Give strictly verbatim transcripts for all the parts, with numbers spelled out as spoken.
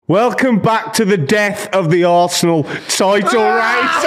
Welcome back to the death of the Arsenal title race.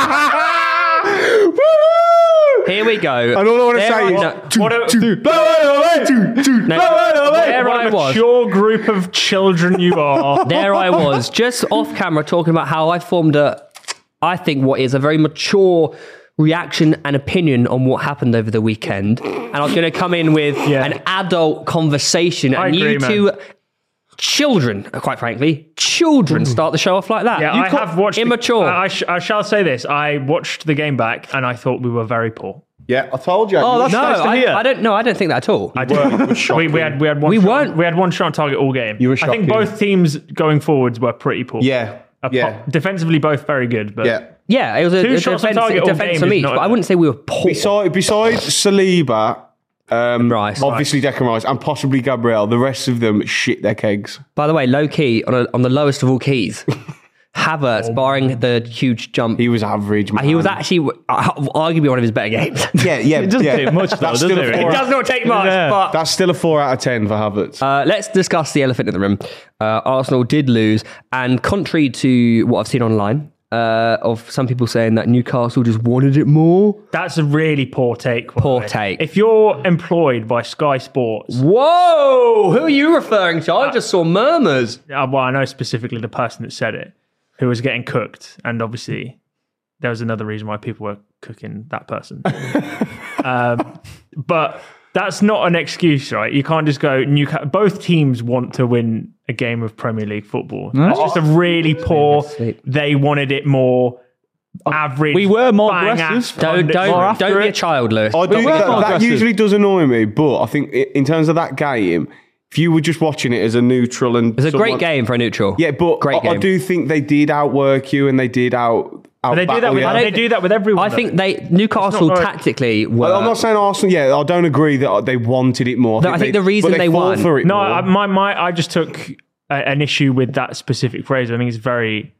Here we go. And all I want to There say I- is, no, two, what a- two, two, two, No, What there a I was. mature group of children you are. There I was, just off camera, talking about how I formed a, I think, what is a very mature reaction and opinion on what happened over the weekend. And I was going to come in with Yeah. an adult conversation. I and agree, you man. two children, quite frankly, children start the show off like that. Yeah, You I can't- have watched. the- Immature. I, I, sh- I shall say this: I watched the game back, and I thought we were very poor. Yeah, I told you. Oh, that's no, nice to I, hear. I don't. No, I don't think that at all. I did. we, we had we had one. We shot, weren't- We had one shot on target all game. You were I think shocking. both teams going forwards were pretty poor. Yeah, Apart- yeah, Defensively, both very good. But yeah. Yeah, it was a, Two a shots on defense, target all defense game from is each, not but I enough. wouldn't say we were poor. Besides, besides Saliba, um, Rice. obviously Declan Rice, and possibly Gabriel, the rest of them shit their kegs. By the way, low key on, a, on the lowest of all keys, Havertz, barring the huge jump, He was average, man. he was actually uh, arguably one of his better games. yeah, yeah. It doesn't yeah. take much, though, That's does still it? a It four It out- does not take much, Yeah. but That's still a four out of ten for Havertz. uh, let's discuss the elephant in the room. Uh, Arsenal did lose, and contrary to what I've seen online, uh, of some people saying that Newcastle just wanted it more. that's a really poor take. by the Poor way. take. If you're employed by Sky Sports, Whoa! Who are you referring to? I just saw murmurs. uh, well, I know specifically the person that said it, who was getting cooked, and obviously there was another reason why people were cooking that person. um, but that's not an excuse, right? You can't just go. Newcastle. Both teams want to win a game of Premier League football. That's just a really poor. Sleep. They wanted it more average. We were more bang aggressive. ass Don't punditry. don't More after don't be it. a child, Lewis. I don't, were that, more that aggressive. usually does annoy me, but I think i- in terms of that game, if you were just watching it as a neutral and It's a great someone- game for a neutral. yeah, but great I, I game. do think they did outwork you and they did out. out They do that. With, you. they do that with everyone. I though. think they Newcastle like- tactically were. I'm not saying Arsenal. Yeah, I don't agree that they wanted it more. No, I think the reason but they fought won- for it No, more. I, my my I just took a, an issue with that specific phrase. I think it's very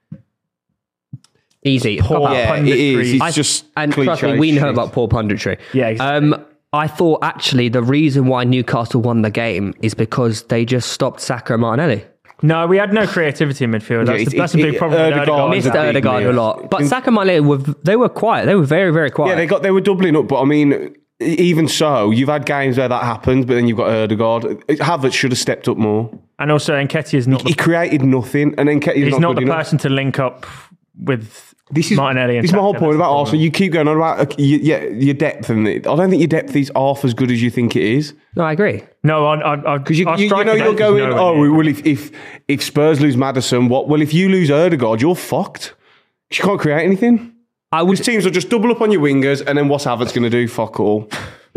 easy. poor Cop out. yeah, it punditry. is. It's I- just and trust me, cliche we know shit. about poor punditry. Yeah, exactly. Um, I thought actually the reason why Newcastle won the game is because they just stopped Saka and Martinelli. No, we had no creativity in midfield. That's, it's- the, that's a it- big problem. with Ødegaard Ødegaard. is Missed a big Odegaard a miss. lot, but Saka and Martinelli were they were quiet. They were very very quiet. Yeah, they got they were doubling up, but I mean, even so, you've had games where that happens, but then you've got Ødegaard. Havertz should have stepped up more. And also, Nketiah is not He the, created nothing, and then he's not, not good the enough. person to link up with This is Martinelli. And This is my whole Saka. point That's about the Arsenal. You keep going on about uh, you, yeah your depth, and it. I don't think your depth is half as good as you think it is. no, I agree. No, I, I, Because you, our you, you striker know you're depth is going. nowhere Oh near. well, if if if Spurs lose Maddison, what? Well, if you lose Ødegaard, you're fucked. You can't create anything. I would. These teams will just double up on your wingers, and then what's Havertz going to do? Fuck all.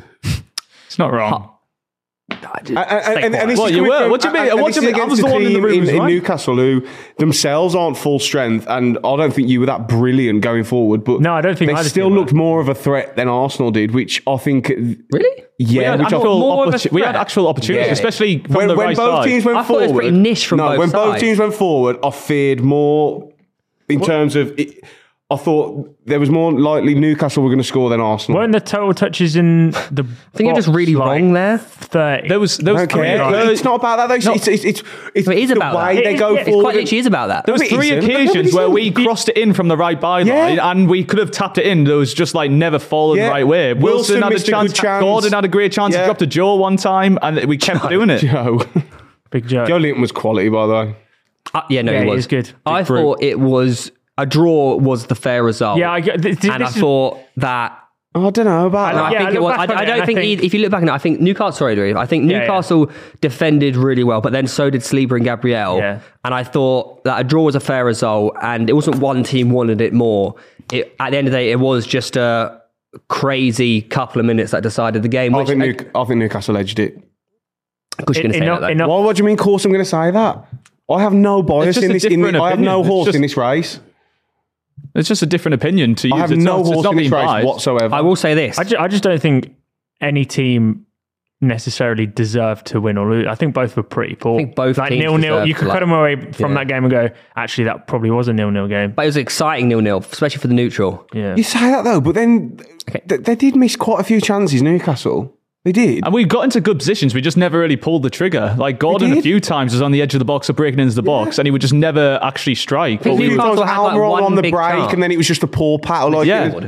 It's not wrong. And, and, and this What, is you coming were? from- What do you mean? and- and What this do you is mean? I against was the one in the team room as in, well. Newcastle who themselves aren't full strength, and I don't think you were that brilliant going forward. But No, I don't think they either still team were. looked more of a threat than Arsenal did, which I think. Really? Yeah, We had, which I actual more of a opportu- we had threat. actual opportunities, Yeah. especially from when, the when right both side. teams went I thought it forward, was pretty niche from no, both when both sides. teams went forward, I feared more in terms of. It, I thought there was more likely Newcastle were going to score than Arsenal. Weren't the total touches in the I think you're just really wrong there. thirty. There was there was Okay, three, Right. there- it's not about that though. No. It's, it's, it's, it's It is the about way that. they It is, go yeah, It's forward. quite literally is about that. There was it three isn't. occasions Nobody where said- we crossed it in from the right byline, Yeah. and we could have tapped it in. There was just like never followed Yeah. the right way. Wilson, Wilson had a missed a chance, good chance. Gordon had a great chance. Yeah. He dropped to Joe one time, and we kept doing it. Joe. Big Joe. Joe Linton was quality, by the way. Uh, yeah, no, Yeah, it he was is good. I Big brute. thought it was a draw was the fair result. Yeah, I get- th- th- and I this is- thought that. I don't know about I No, I Yeah, think I it look was. back I, on I it don't and I think, think- he- if you look back on it, I think Newcastle. Sorry, Dre, I think Yeah, yeah. Newcastle defended really well, but then so did Sleeper and Gabriel. Yeah. And I thought that a draw was a fair result, and it wasn't one team wanted it more. It, at the end of the day, it was just a crazy couple of minutes that decided the game. I Which, think, New, I think Newcastle edged it. of course, you're going to say Enough- that. Though. enough- Why? What do you mean? Of course, I'm going to say that. I have no bias just in a this. In different the, I have no opinion. It's horse just- in this race. It's just a different opinion to use. I have it's no not, horse it's not in this being race biased. whatsoever. I will say this. I, ju- I just don't think any team necessarily deserved to win or lose. I think both were pretty poor. I think both like teams nil nil. deserved You to, could like- cut them away from Yeah. that game and go, actually, that probably was a nil nil game. But it was exciting nil nil, especially for the neutral. Yeah. You say that though, but then Okay. th- they did miss quite a few chances, Newcastle. They did. And we got into good positions. We just never really pulled the trigger. Like Gordon did. a few times was on the edge of the box or breaking into the box, and he would just never actually strike. But Think we, Newcastle Sometimes had, like, Almiron one on the big break, chance. and then it was just a poor paddle. Like Yeah. it was-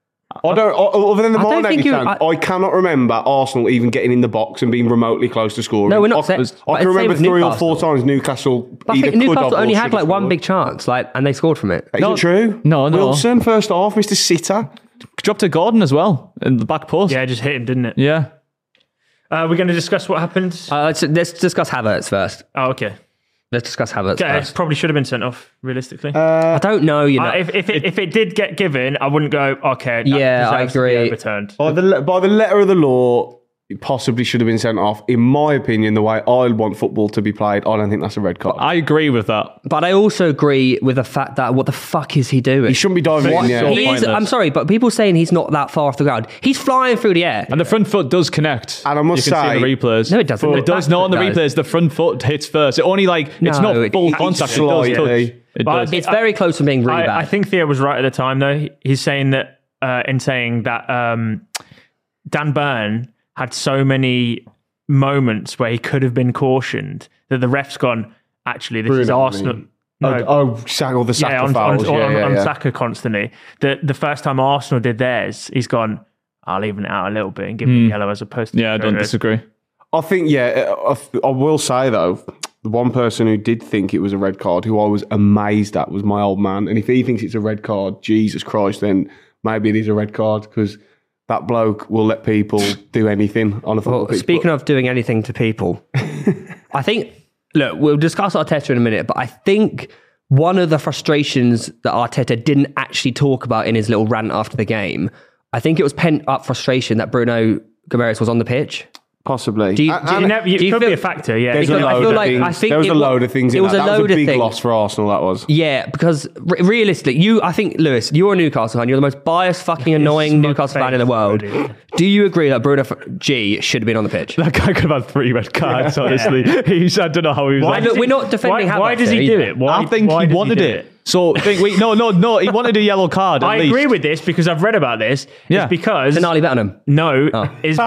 I don't. o- Other than the I don't Martinelli think you- chance, I- I, cannot remember Arsenal even getting in the box and being remotely close to scoring. No, we're not I, set- I but can it's remember same with three or four Newcastle. times Newcastle But I either think could Newcastle have or only should had have like one scored. big chance, like, and they scored from it. Is No. it true? No, no. Wilson first half, Mister Sitter. dropped to Gordon as well in the back post. Yeah, just hit him, didn't it? Yeah. Uh, we're going to discuss what happened. Uh, let's, let's discuss Havertz first. oh, okay. Let's discuss Havertz Yeah, it first. probably should have been sent off, realistically. I don't know, you know. Uh, if if it, if it did get given, I wouldn't go, okay, that Yeah, I deserves to be agree. overturned. By the le- by the letter of the law, it possibly should have been sent off. In my opinion, the way I want football to be played, I don't think that's a red card. I agree with that. But I also agree with the fact that what the fuck is he doing? He shouldn't be diving in the air. He is, Pointless. I'm sorry, but people saying he's not that far off the ground. He's flying through the air. And the front foot does connect. And I must you can see say- in the replays. No, it doesn't. It The does back not on the foot does. replays. The front foot hits first. It only like it's No, not it- full it's contact. It does slightly. touch. It But does. It's very close to being really I, bad. I think Theo was right at the time, though. He's saying that, uh, in saying that um, Dan Burn had so many moments where he could have been cautioned that the ref's gone, actually, this is Bruno, I Arsenal. mean. No, Oh, oh, Saka or the Saka yeah, on, on, fouls. on, yeah, on, yeah, on yeah. Saka constantly. The the first time Arsenal did theirs, he's gone, I'll even it out a little bit and give him a yellow as opposed to Yeah, I don't red. disagree. I think, yeah, I, I will say though, the one person who did think it was a red card, who I was amazed at, was my old man. And if he thinks it's a red card, Jesus Christ, then maybe it is a red card because that bloke will let people do anything on a football Well, pitch. speaking of doing anything to people, I think, look, we'll discuss Arteta in a minute, but I think one of the frustrations that Arteta didn't actually talk about in his little rant after the game, I think it was pent up frustration that Bruno Guimaraes was on the pitch. Possibly. Do you- And- do You and never, it Do you could feel- be a factor, yeah. there's a because I load feel of like- things. I think there was it a wa- load of things it in was that. a That was load a of big things. loss for Arsenal, that was. Yeah, because re- realistically, you, I think, Lewis, you're a Newcastle fan. You're the most biased, fucking annoying smug Newcastle fan in the face, world. really. Do you agree that Bruno F- G should have been on the pitch? That guy could have had three red cards, honestly. He's, I don't know how he was. Why like- does we're he- not defending Why, why Havertz does he here do either. it? Why, I think why he does wanted do it. So think, wait, no, no, no. He wanted a yellow card. At I least. agree with this because I've read about this. Yeah. It's because Denali Bettenham. no, Oh. is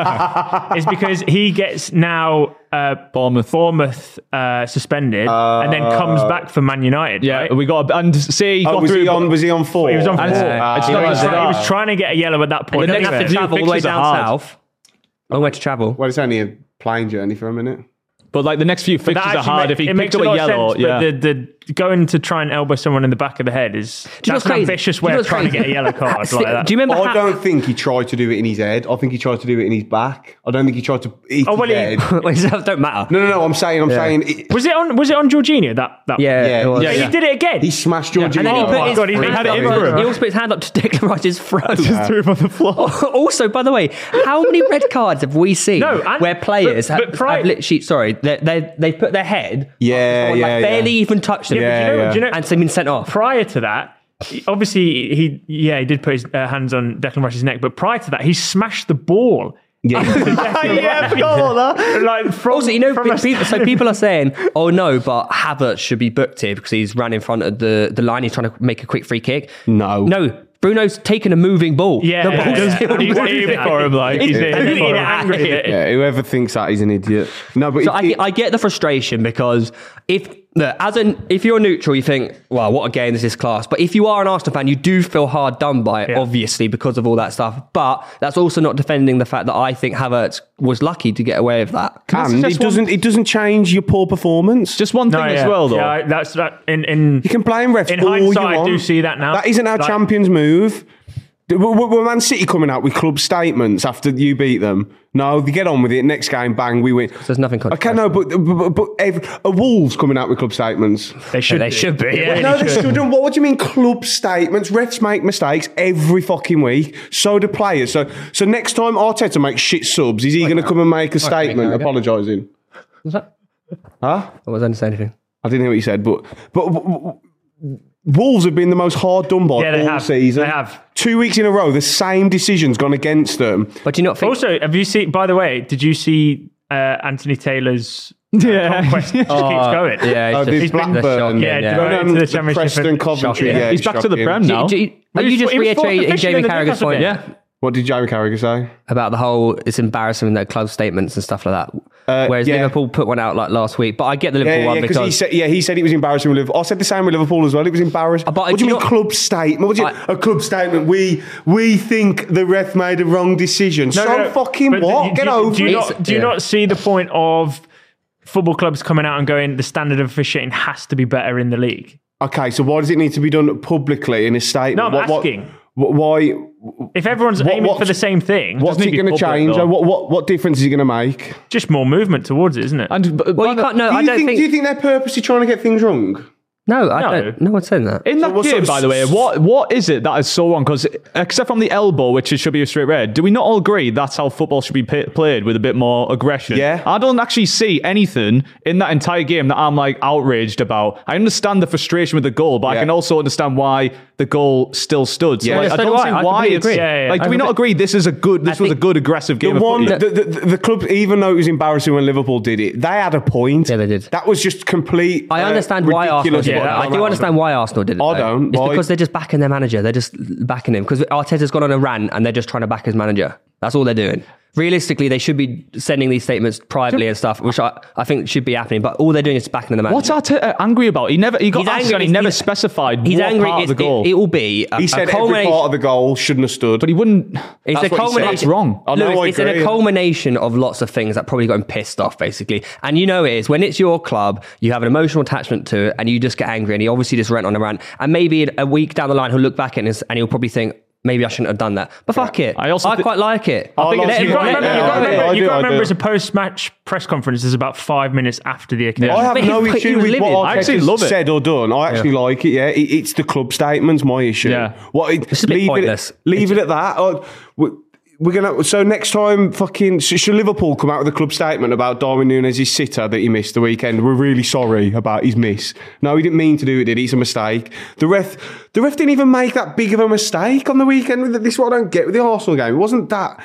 is because he gets now uh, Bournemouth. Bournemouth uh, suspended and then comes back for Man United. Yeah, right? we got and say he Oh, got was through. he on? Was he on four? He was on And four. it's- Ah, it's he, not was even trying, he that. was trying to get a yellow at that And point. he doesn't Anyway. have to travel all the way fixtures down are hard. south. Long way to travel. Well, it's only a plane journey for a minute. But like the next few fixtures That are actually hard. ma- if he it makes picked up a a lot yellow, of sense, yeah. but the, the going to try and elbow someone in the back of the head is Do you know that's what's an crazy? ambitious Do you way know of what's trying to crazy? get a yellow card like that. Do you remember I how- don't think he tried to do it in his head. I think he tried to do it in his back. I don't think he tried to eat Oh, well, his he- head. Wait, it don't matter. No, no, no. I'm saying, I'm saying, it, Was it on? Was it on Jorginho? That that Yeah, Yeah, it was. yeah, He yeah. did it again. he smashed Jorginho. And then he Oh put my his God, he hand had up it in for- for him. He also put his hand up to Declan Rice's throat. Just threw him on the floor. Also, by the way, how many red cards have we seen No, and- where players but- have, but pri- have literally, sorry, they they they put their head, Yeah, someone, yeah, like, yeah. barely even touched them, Yeah, do you know, yeah. do you know, and so been sent off. prior to that, he- obviously he yeah he did put his uh, hands on Declan Rice's neck, but prior to that he smashed the ball. Yeah. Yeah, I forgot about that. Like from, Also, you know, from a- people, so people are saying, "Oh no, but Havertz should be booked here because he's ran in front of the, the line. He's trying to make a quick free kick." No. no, Bruno's taken a moving ball. yeah, the ball's yeah, still He's moving. aiming for him, like he's He's aiming aiming for for him. him. Angry that- Yeah, whoever thinks that is an idiot. No, but So it- I, it- I get the frustration because if look, as an if you're neutral, you think, "Wow, what a game! This is class." But if you are an Arsenal fan, you do feel hard done by it, Yeah. obviously because of all that stuff. But that's also not defending the fact that I think Havertz was lucky to get away with that. and suggest it doesn't it doesn't change your poor performance. Just one thing No, as yeah. well, though. Yeah, that's that. In in You can blame refs In all hindsight, you I want. do see that now. That isn't how Like- champions move. Were, were- were Man City coming out with club statements after you beat them? No, they get on with it. Next game, bang, we win. There's nothing Okay, no, but but, but every, are Wolves coming out with club statements? they should they be. should be. Yeah, No, they should. shouldn't. What, what do you mean club statements? Refs make mistakes every fucking week. So do players. So so next time Arteta makes shit subs, is he going to come and make a statement okay. apologising? Was that? Huh? I wasn't saying anything. I didn't hear what you said, but but. w- w- Wolves have been the most hard done by Yeah, they all have. season. They have. Two weeks in a row, the same decision's gone against them. But do you not think? Also, have you seen? By the way, did you see uh, Anthony Taylor's uh, Yeah. conquest just keeps going? yeah, Oh, it's this just Blackburn. the shocking, Yeah, yeah. Going into the Championship Preston and- Coventry. Shocking. Yeah, He's it's back to the shocking. Prem Do- now. do you- Are He you was- just he was reiterating officially Jamie in the Carragher's Newcastle point? game. Yeah. What did Jamie Carragher say? About the whole, it's embarrassing in their club statements and stuff like that. Uh, Whereas yeah. Liverpool put one out like last week. But I get the Liverpool Yeah, one yeah, because he said, yeah, he said it was embarrassing with Liverpool. I said the same with Liverpool as well. It was embarrassing. But what do you do mean you club statement? What do you, I- a club statement? We we think the ref made a wrong decision. so no, no, fucking but what? do- Get do, over do you it. Not, do you Yeah. not see the point of football clubs coming out and going, the standard of officiating has to be better in the league? Okay, so why does it need to be done publicly in a statement? No, I'm What- what- asking. what- why? If everyone's What- aiming what's- for the same thing, What's need it to be going to public, change? though. What, what what difference is it going to make? just more movement towards it, isn't it? And but, Well, you can't. No, Do I you don't think, think. Do you think they're purposely trying to get things wrong? no, I No. don't. No one's saying that. in that what game, sort of- by the way, what what is it that is so wrong? Because except from the elbow, which is, should be a straight red, do we not all agree that's how football should be pa- played with a bit more aggression? Yeah. I don't actually see anything in that entire game that I'm like outraged about. I understand the frustration with the goal, but I Yeah. can also understand why the goal still stood. So Yeah, like, so I do don't I. see I why completely it's agree. Yeah, yeah, like. I Do we not agree this is a good? This I was a think good aggressive game The of one, football. the, the, the club, even though it was embarrassing when Liverpool did it, they had a point. Yeah, they did. That was just complete. I uh, understand why Arsenal ridiculous did it. what Yeah, I went do on. understand why Arsenal did it. I though. don't. It's Why? because they're just backing their manager. They're just backing him. Because Arteta's gone on a rant and they're just trying to back his manager. That's all they're doing. Realistically, they should be sending these statements privately and stuff, which I, I think should be happening. But all they're doing is backing the manager. What's Arteta angry about? He never he got He's asked angry- and he never he's- specified He's what angry. part of the It's- goal. It, it will be a, He a said every culmination. part of the goal shouldn't have stood. but he wouldn't. It's That's a what he said. culmination. That's wrong. I know, Lewis, I it's in a agree. culmination of lots of things that probably got him pissed off, basically. And you know it is. When it's your club, you have an emotional attachment to it and you just get angry. And he obviously just went on a rant. And maybe a week down the line, he'll look back at it and he'll probably think, maybe I shouldn't have done that. But fuck it. I also I thi- quite like it. I think like it's- it. You've got to Yeah, remember, yeah, you've got to I do, remember, I you've do, got to I remember do. it's a post-match press conference. There's about five minutes after the occasion. I have But he- no he issue was with livid. what I actually Arteta's love it. said or done. I actually like it. Yeah, it, it's the club statements my issue. Yeah. what it, It's a bit leave pointless. It, leave it at that. Or, we, we're gonna. So next time, fucking sh- should Liverpool come out with a club statement about Darwin Núñez's sitter that he missed the weekend? We're really sorry about his miss. No, he didn't mean to do it. Did he? It's a mistake. The ref, the ref didn't even make that big of a mistake on the weekend. This is what I don't get with the Arsenal game. It wasn't that.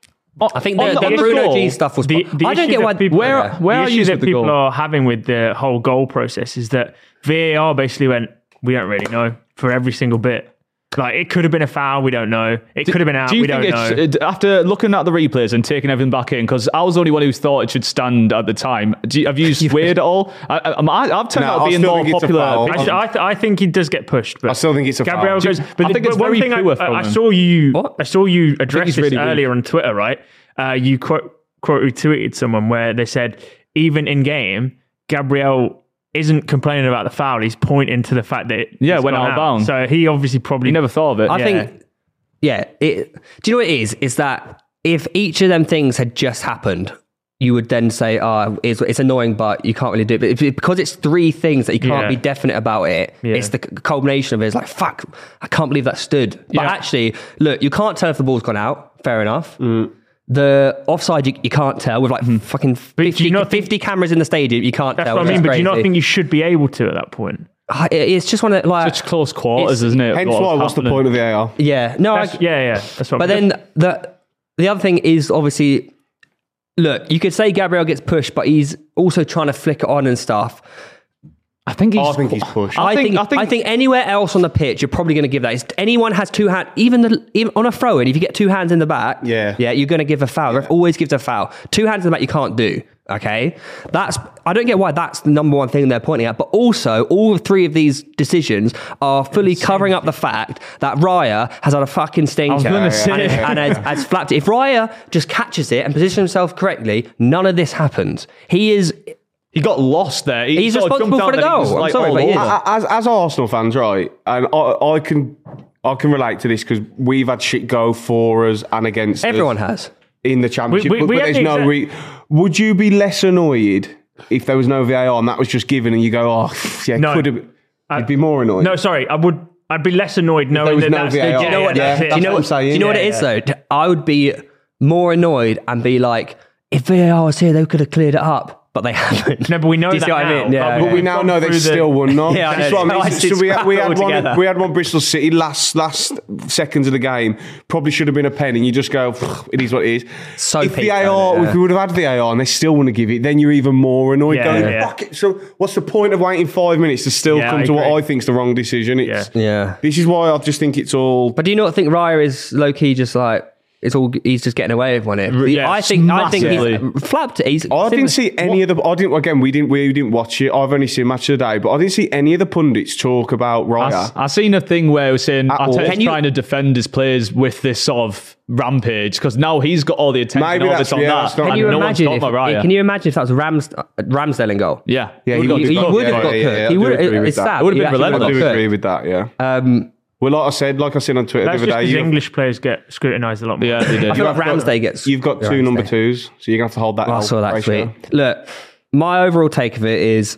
I think On the, the- the on the Bruno goal, G stuff was. The, the I don't issue get that why. people, Where- yeah. where the are issue you that with the people goal? are having with the whole goal process is that V A R basically went, we don't really know for every single bit. Like, it could have been a foul, we don't know. It could have been out, Do you we think don't know. it's, uh, after looking at the replays and taking everything back in, because I was the only one who thought it should stand at the time. Do you, have you swayed at all? I, I, I- I've turned No, out I being still more think it's a popular. foul. I, I, th- I think he does get pushed, but I still think it's a Gabriel foul. goes. I But, think the, it's but one very thing I, poor from I, I him. saw you, What? I saw you address he's this really weak. earlier on Twitter, right? Uh, you quote quote retweeted someone where they said even in game, Gabriel isn't complaining about the foul. He's pointing to the fact that it, Yeah, it's went gone out of bounds. So he obviously probably You never thought of it. I Yeah. think, yeah. It, do you know what it is? Is that if each of them things had just happened, you would then say, "Oh, it's, it's annoying, but you can't really do it." But if, because it's three things that you can't Yeah. be definite about it, Yeah. it's the c- culmination of it. It's like, fuck, I can't believe that stood. But Yeah. actually, look, you can't tell if the ball's gone out. Fair enough. Mm. The offside, you, you can't tell with like fucking do you fifty, not think- fifty cameras in the stadium. You can't That's tell. what I It's mean. But do you not crazy. think you should be able to at that point? Ah, it- it's just one of like Such close quarters, it's- isn't it? Hence what why. was What's the happening? point of the A R? yeah, no, I, That's, yeah, yeah. That's what. But I'm then the the other thing is obviously, look, you could say Gabriel gets pushed, but he's also trying to flick it on and stuff. I think he's. I think he's pushed. I, think, I think. I think anywhere else on the pitch, you're probably going to give that. If anyone has two hands, even, the, even on a throw in, if you get two hands in the back, Yeah. yeah, you're going to give a foul. Ref always gives a foul. Two hands in the back, you can't do. Okay, that's I don't get why that's the number one thing they're pointing at. But also, all three of these decisions are fully covering up the fact that Raya has had a fucking stinker gonna and, say. has, and has, has flapped it. If Raya just catches it and positions himself correctly, none of this happens. He is. He got lost there. He He's sort of responsible jumped for the out and he was, goal. I'm like, sorry, all but he is. over. As, as Arsenal fans, right, and I, I can I can relate to this because we've had shit go for us and against Everyone us has. in the championship. We- we- but we but had there's the no. exact- Re- would you be less annoyed if there was no V A R and that was just given, and you go, oh, yeah, No. could have? You'd be more annoyed. No, sorry. I would. I'd be less annoyed knowing was that no that's V A R. the, Do you know what- that's yeah, it. that's do you know what I'm what, saying. do you know what Yeah, it is yeah. though? I would be more annoyed and be like, if V A R was here, they could have cleared it up, but they haven't. No, but we know Do you see that what I now. mean? Yeah, But But we We've now gone know they through the- still won. No, Yeah, I That's know. what I mean. I So just we had, we had scrapped it one. altogether. We had one Bristol City last last seconds of the game. Probably should have been a pen, and you just go, it is what it is. So if peak, V A R, though, yeah. if we would have had V A R and they still want to give it, then you're even more annoyed. Yeah, going, yeah. fuck it. So what's the point of waiting five minutes to still Yeah, come I to what agree. I think's the wrong decision? It's, Yeah. This is why I just think it's all. But do you not think Raya is low key just like, it's all he's just getting away with one here. The- yes, I think I think massively. he's flapped. He's I didn't see any of the. I didn't. Again, we didn't. We didn't watch it. I've only seen Match of the Day, but I didn't see any of the pundits talk about Raya. I, I seen a thing where it was saying At all. Arteta's Can you- trying to defend his players with this sort of rampage because now he's got all the attention Maybe all that's- this on yeah, that. that's not- Can and you no one's imagine? talking If, about Raya. can you imagine if that was Rams, uh, Ramsdale in goal? yeah, Yeah, he He, got he cooked. would have Yeah, got yeah, cooked. yeah, He I would. do agree with It's that. sad. It would have He been actually I relentless. got do cooked. agree with that. Yeah. Um, Well, like I said, like I said on Twitter That's the just other day, because you- English players get scrutinised a lot more. Yeah, they did. I feel like You've got- Ramsdale gets. You've got two Ramsdale. number twos, so you're gonna have to hold that. I L saw that ratio. tweet. Look, my overall take of it is,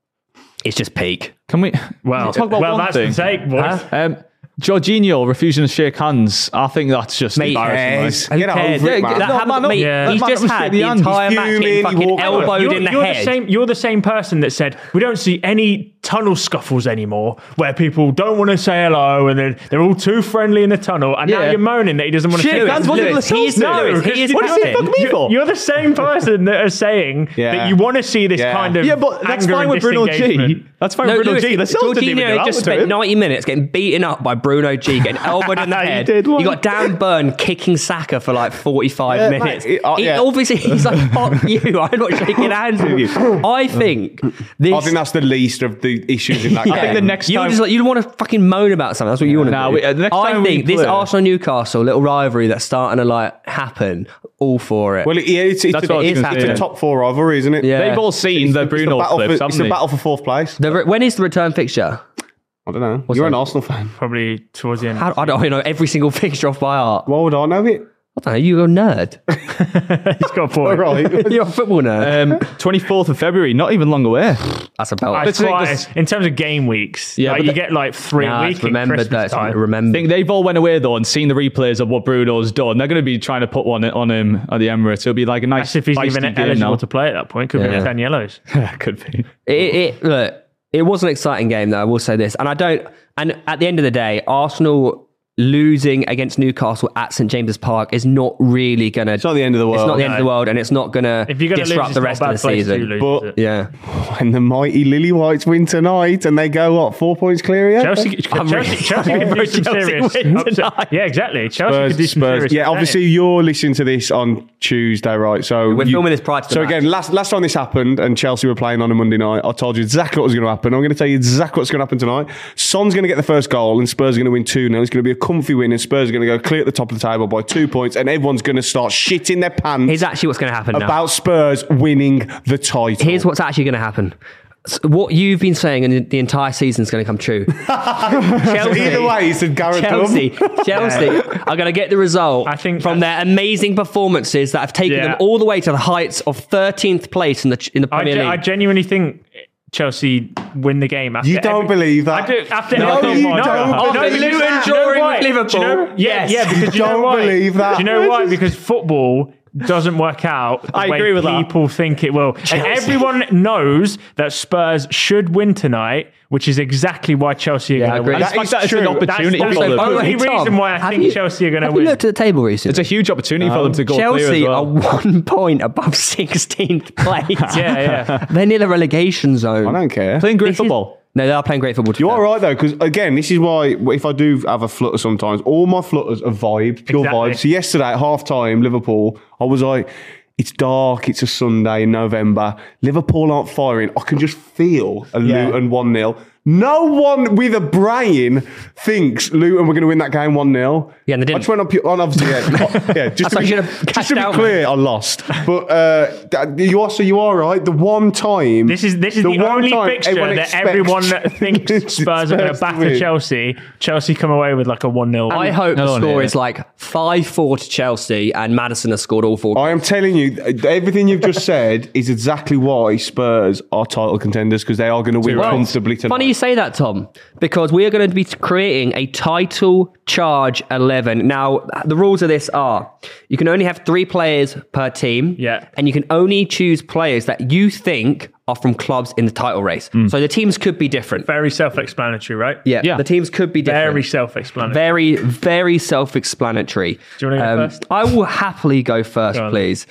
it's just peak. Can we Well, talk about well, one that's thing? the take, boys. Huh? Um, Jorginho refusing to shake hands. I think that's just Mate, embarrassing. Yes. mate. Get Who cares? over it, Yeah, man. that No, happened- man, no. mate, Yeah. He's Man, just that was had shake the the hand. entire He's match fuming, getting he fucking walked- elbowed you're, in the you're head. The same, you're the same person that said, we don't see any tunnel scuffles anymore where people don't want to say hello and then they're all too friendly in the tunnel. And now Yeah. you're moaning that he doesn't want to Shit, shake that's hands. what Lewis, Lascelles he is- said. no, because he is you- What does he captain. fuck me You're, for? you're the same person that are saying Yeah. that you want to see this Yeah. kind of Yeah, but that's anger fine and with Bruno G. disengagement. That's fine No, with Bruno Lewis, G. Lascelles didn't even Jorginho go just out to spent him. ninety minutes getting beaten up by Bruno G, getting elbowed in the He head. did, He what? got Dan Burn kicking Saka for like forty-five Yeah, mate, minutes. it- uh, He- yeah. Obviously, he's like, fuck you, I'm not shaking hands with you. I think this... I think that's the least of the issues in that game. I think the next You time. just like you want to fucking moan about something. That's what you want to Nah, do. we- uh, the next I time we think this play- Arsenal Newcastle little rivalry that's starting to like happen. All for it. Well, it- yeah, it's, it's, That's a, what I was it's, gonna it's say. a top four rivalry, isn't it? Yeah. They've all seen the It's the Bruno battle clips, for, haven't it's a they? battle for fourth place. The re- when is the return fixture? I don't know. You're an that? Arsenal fan. Probably towards the end. How, I don't know every single fixture off by heart. Why would I know it? I don't know. You're a nerd. He's got a All point. right. You're a football nerd. Um, twenty-fourth of February, not even long away. That's about It's it. think quite- this- in terms of game weeks, Yeah, like, but you the- get like three Nah, a it's week at remembered Christmas that. It's time. I remembered. think they've all went away though and seen the replays of what Bruno's done. They're going to be trying to put one on him at the Emirates. It'll be like a nice That's if he's feisty even game eligible now. to play at that point. Could Yeah. be ten yellows. Could be. It, it look, it was an exciting game though. I will say this, and I don't. And at the end of the day, Arsenal losing against Newcastle at St James's Park is not really going to. It's not the end of the world. It's not the end of the No. world, and it's not going to If you're going to lose, disrupt it's the not rest a of bad the place to season. lose. But- is it? Yeah, When the mighty Lily Whites win tonight and they go, what, four points clear yet? Chelsea, I'm Chelsea, really- Chelsea could do some Chelsea serious. win upset- tonight. Yeah, exactly. Chelsea Spurs, could do some Spurs. serious. Yeah, upsetting. obviously you're listening to this on Tuesday, right? So We're you- filming this prior to the So match. again, last last time this happened and Chelsea were playing on a Monday night, I told you exactly what was going to happen. I'm going to tell you exactly what's going to happen tonight. Son's going to get the first goal and Spurs are going to win two nil. It's going to be a comfy win and Spurs are going to go clear at the top of the table by two points and everyone's going to start shitting their pants here's actually what's going to happen now. about Spurs winning the title. Here's what's actually going to happen. S- What you've been saying and the entire season is going to come true. Chelsea, Either way, he said Gareth Chelsea, Dunn. Chelsea are going to get the result I think from their amazing performances that have taken Yeah. them all the way to the heights of thirteenth place in the in the I, Premier ge- League. I genuinely think Chelsea win the game. After You don't every- believe that? I do. After No, every, you no, don't no, believe no, that. because- Luton do you know drawing why? with Liverpool. Do you know, yeah, Yes. yeah, because You do you know don't why? believe that. Do you know why? Because football doesn't work out the I way agree with that. people think it will. And everyone knows that Spurs should win tonight, which is exactly why Chelsea are Yeah, I going to agree. win. I just think that it's an true. opportunity That's- for that's them. the only Tom, reason why I have think you- Chelsea are going to have win. you looked at the table recently? It's a huge opportunity for them to go clear Chelsea as well. are one point above sixteenth place. Yeah, yeah. They're near the relegation zone. I don't care. Playing great This is- football. No, they are playing great football. to You be are fair. right though, because again, this is why if I do have a flutter sometimes, all my flutters are vibe, pure Exactly. vibe. So yesterday at half time, Liverpool, I was like, it's dark, it's a Sunday in November. Liverpool aren't firing. I can just feel a Yeah. Luton one nil. No one with a brain thinks Luton were going to win that game one nil. Yeah, and they didn't. I just went on, pu- on obviously, yeah. yeah just That's to why be, you should have just cashed to be out, clear, I lost. But uh, that- you are, so you are right. The one time. This is this is the, one only time fixture that expects everyone that thinks Spurs are going to Spurs to batter win. Chelsea. Chelsea come away with like a one nil. I hope No the one score here. is like five four to Chelsea and Maddison has scored all four. I am telling you, everything you've just said is exactly why Spurs are title contenders because they are going to win Well, comfortably tonight. Funny you say that, Tom, because we are going to be creating a title charge eleven. Now, the rules of this are you can only have three players per team. Yeah. And you can only choose players that you think are from clubs in the title race. So the teams could be different. Very self-explanatory, right? Yeah, Yeah. the teams could be different. Very self-explanatory. Very, very self-explanatory. Do you wanna go first? I will happily go first, Go on. please.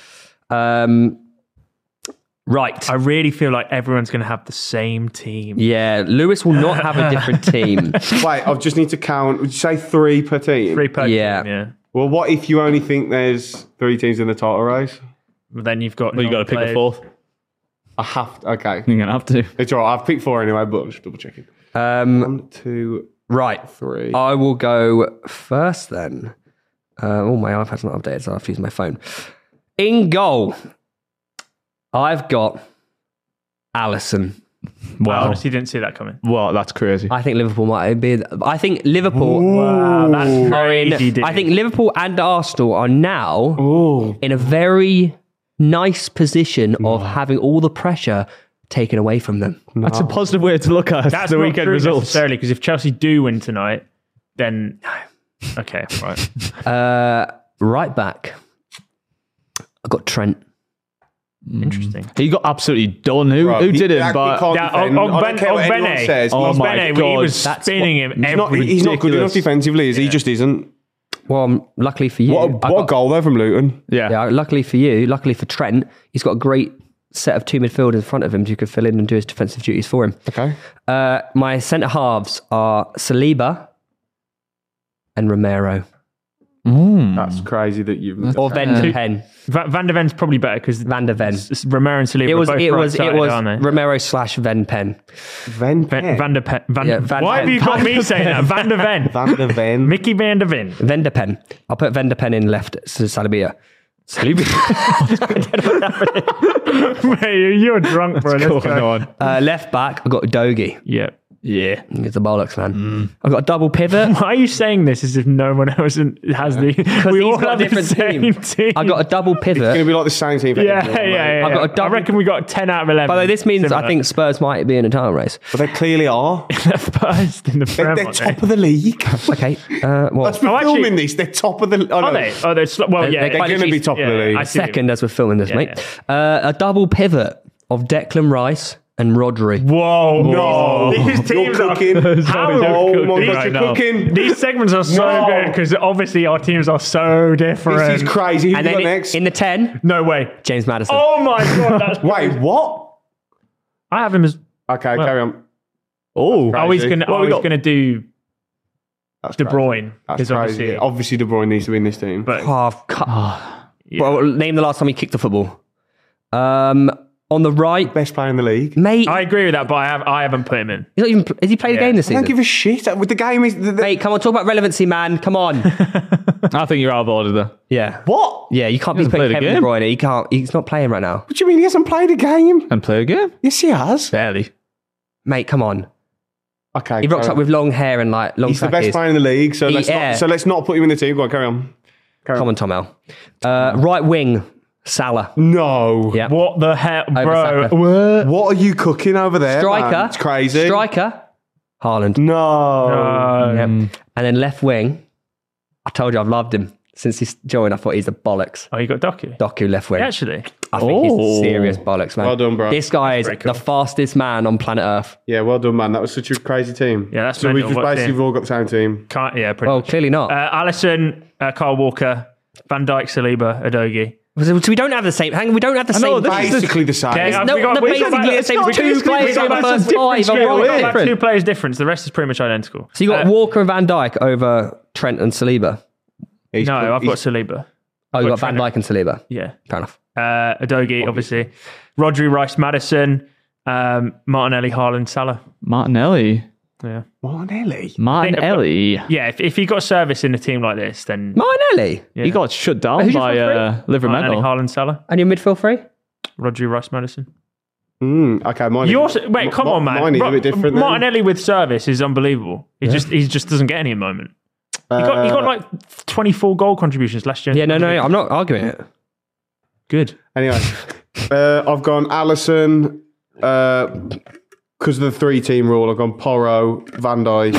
Um, right. I really feel like everyone's going to have the same team. Yeah, Lewis will not have a different team. Wait, I just need to count. Would you say three per team? Three per Yeah. team, yeah. Well, what if you only think there's three teams in the title race? But then you've got. Well, you got to pick a non-played. fourth. I have to, okay. You're going to have to. It's all right. I've picked four anyway, but just double checking. Um, One, two, right. three. I will go first then. Uh, oh, my iPad's not updated, so I have to use my phone. In goal, I've got Alisson. I Wow. honestly didn't see that coming. Wow, that's crazy. I think Liverpool might be. I think Liverpool. Wow, that's are in- crazy. dude. I think Liverpool and Arsenal are now Oh, in a very nice position of having all the pressure taken away from them. That's a positive way to look at that's the not weekend true results. necessarily because if Chelsea do win tonight, then okay, right. Uh, right back, I've got Trent. Interesting. He got absolutely done. Who, Right. who He- didn't? that- he But can't Yeah, defend. I Og- don't care what Og- anyone Ogbene. says. Oh He's my Ogbene, he God. was That's spinning him. not, every he's not good enough ridiculous. defensively, is he? He just isn't. Well, um, luckily for you, What a, I what a got- goal there from Luton. yeah. yeah, luckily for you, luckily for Trent, he's got a great set of two midfielders in front of him who could fill in and do his defensive duties for him. Okay. Uh, my centre halves are Saliba and Romero, That's crazy that you've. or Van der Ven. Va- Van der Ven's probably better because Van der Ven. Romero and Saliba It was are both it was it right-sided, was aren't they? Romero slash Van Pen. Van Van, Pen. Van der Pen. Van, Yeah, Van why Pen. have you got me saying that? Van der Ven. Van der Ven. Mickey Van der Ven. Van der Pen. I'll put Van der Pen in left. So Saliba. Saliba. Mate, you're drunk, bro. Let's Going go. on. uh, left back. I've got Dogi. Yeah. Yeah. It's the bollocks, man. Mm. I've got a double pivot. Why are you saying this as if no one else has the? Because We he's all got a have the different same team. team. I've got a double It's going pivot. to be like the same team. For Yeah, everyone, yeah, mate. yeah. I've got a I double- reckon we got ten out of eleven. By the way, this means Similar. I think Spurs might be in a title race. But they clearly are. they're first in the They're, Prem. they're aren't top they? of the league. Okay. Uh, well, Let's be Oh, actually- filming this. They're top of the. Oh, Are no. they? Oh, they're sl- well, They're- yeah. they're They're going to be top of the yeah, league. I see what you second as we're filming this, Yeah, mate. Uh, a double pivot of Declan Rice and Rodri. Whoa, No. These, these You're teams are cooking. How Sorry, are you're you cooking these, right now. cooking. These segments are so No. good because obviously our teams are so different. This is crazy. Who And you got then next? in the ten, No way. James Maddison. Oh my god, that's Wait, what? I have him as. Okay, Well, carry on. Oh. Oh, he's Crazy. gonna. What Oh, we he's got? gonna do That's De crazy. Bruyne That's because crazy. obviously. Obviously, De Bruyne needs to win this team. But Oh, I've cut- yeah. Well, name the last time he kicked the football. Um, on the right, Best player in the league. mate. I agree with that, but I have I haven't put him in. He's not even. Has he played a Yeah. game this I don't season? give a shit. With the game is. The, the, Mate, come on, talk about relevancy, man. Come on. I think you're out of order there. Yeah. what? Yeah, you can't be hasn't playing played a Kevin De game. Bruyne. He can't. He's not playing right now, What do you mean he hasn't played a game? And play a game? Yes, he has. Barely. mate. Come on. Okay. He rocks carry up on. with long hair and like long. He's the best trackies. player in the league, so He- let's yeah. not. So let's not put him in the team. Go on, carry on. Carry Come on, Tom L. Uh, right wing, Salah. No. Yeah. What the hell, bro? Saka. What? What are you cooking over there? Striker. man? It's crazy. Striker, Haaland. No. Uh, Yep. And then left wing. I told you I've loved him since he's joined. I thought he's a bollocks. Oh, you got Doku. Doku left wing. Actually, I think he's Oh. a serious bollocks, man. Well done, bro. This guy is very cool. the fastest man on planet Earth. Yeah, well done, man. That was such a crazy team. Yeah, that's so we've mental. just What basically team? all got the same team. can't. Yeah, pretty Well, much. clearly not. Uh, Alisson, uh, Kyle Walker, Van Dijk, Saliba, Udogie. so we don't have the same. Hang on, we don't have the know, same. this base. is Basically the same. Okay, uh, no, we got- the we basically got- the it's same. not Two two players different- in the it's first different five. scale. are We right got like different. two players difference. The rest is pretty much identical. So you got Uh, Walker and Van Dijk over Trent and Saliba. He's no, put- I've got he's- Saliba. Oh, you Got got Van Trent. Dijk and Saliba. Yeah. Fair enough. Uh, Udogie, obviously. Rodri, Rice, Madison, um, Martinelli, Haaland, Salah. Martinelli. Yeah. Martinelli. Martinelli. Yeah, if, if he got service in a team like this, then Martinelli. yeah. He got shut down Who's your by front uh, Martinelli, Livermore. Haaland, Salah, And your midfield three? Rodri, Rice, Madison. Mm, okay, mine. You is- also wait, come mi- on, man. Mine is Ro- a bit different. then. Martinelli with service is unbelievable. He just he just doesn't get any at the moment. He got he got Uh, like twenty-four goal contributions last year. Yeah, no, no, I'm not arguing it. Good. Anyway, uh, I've gone Allison because of the three-team rule. I've gone Porro, Van Dijk,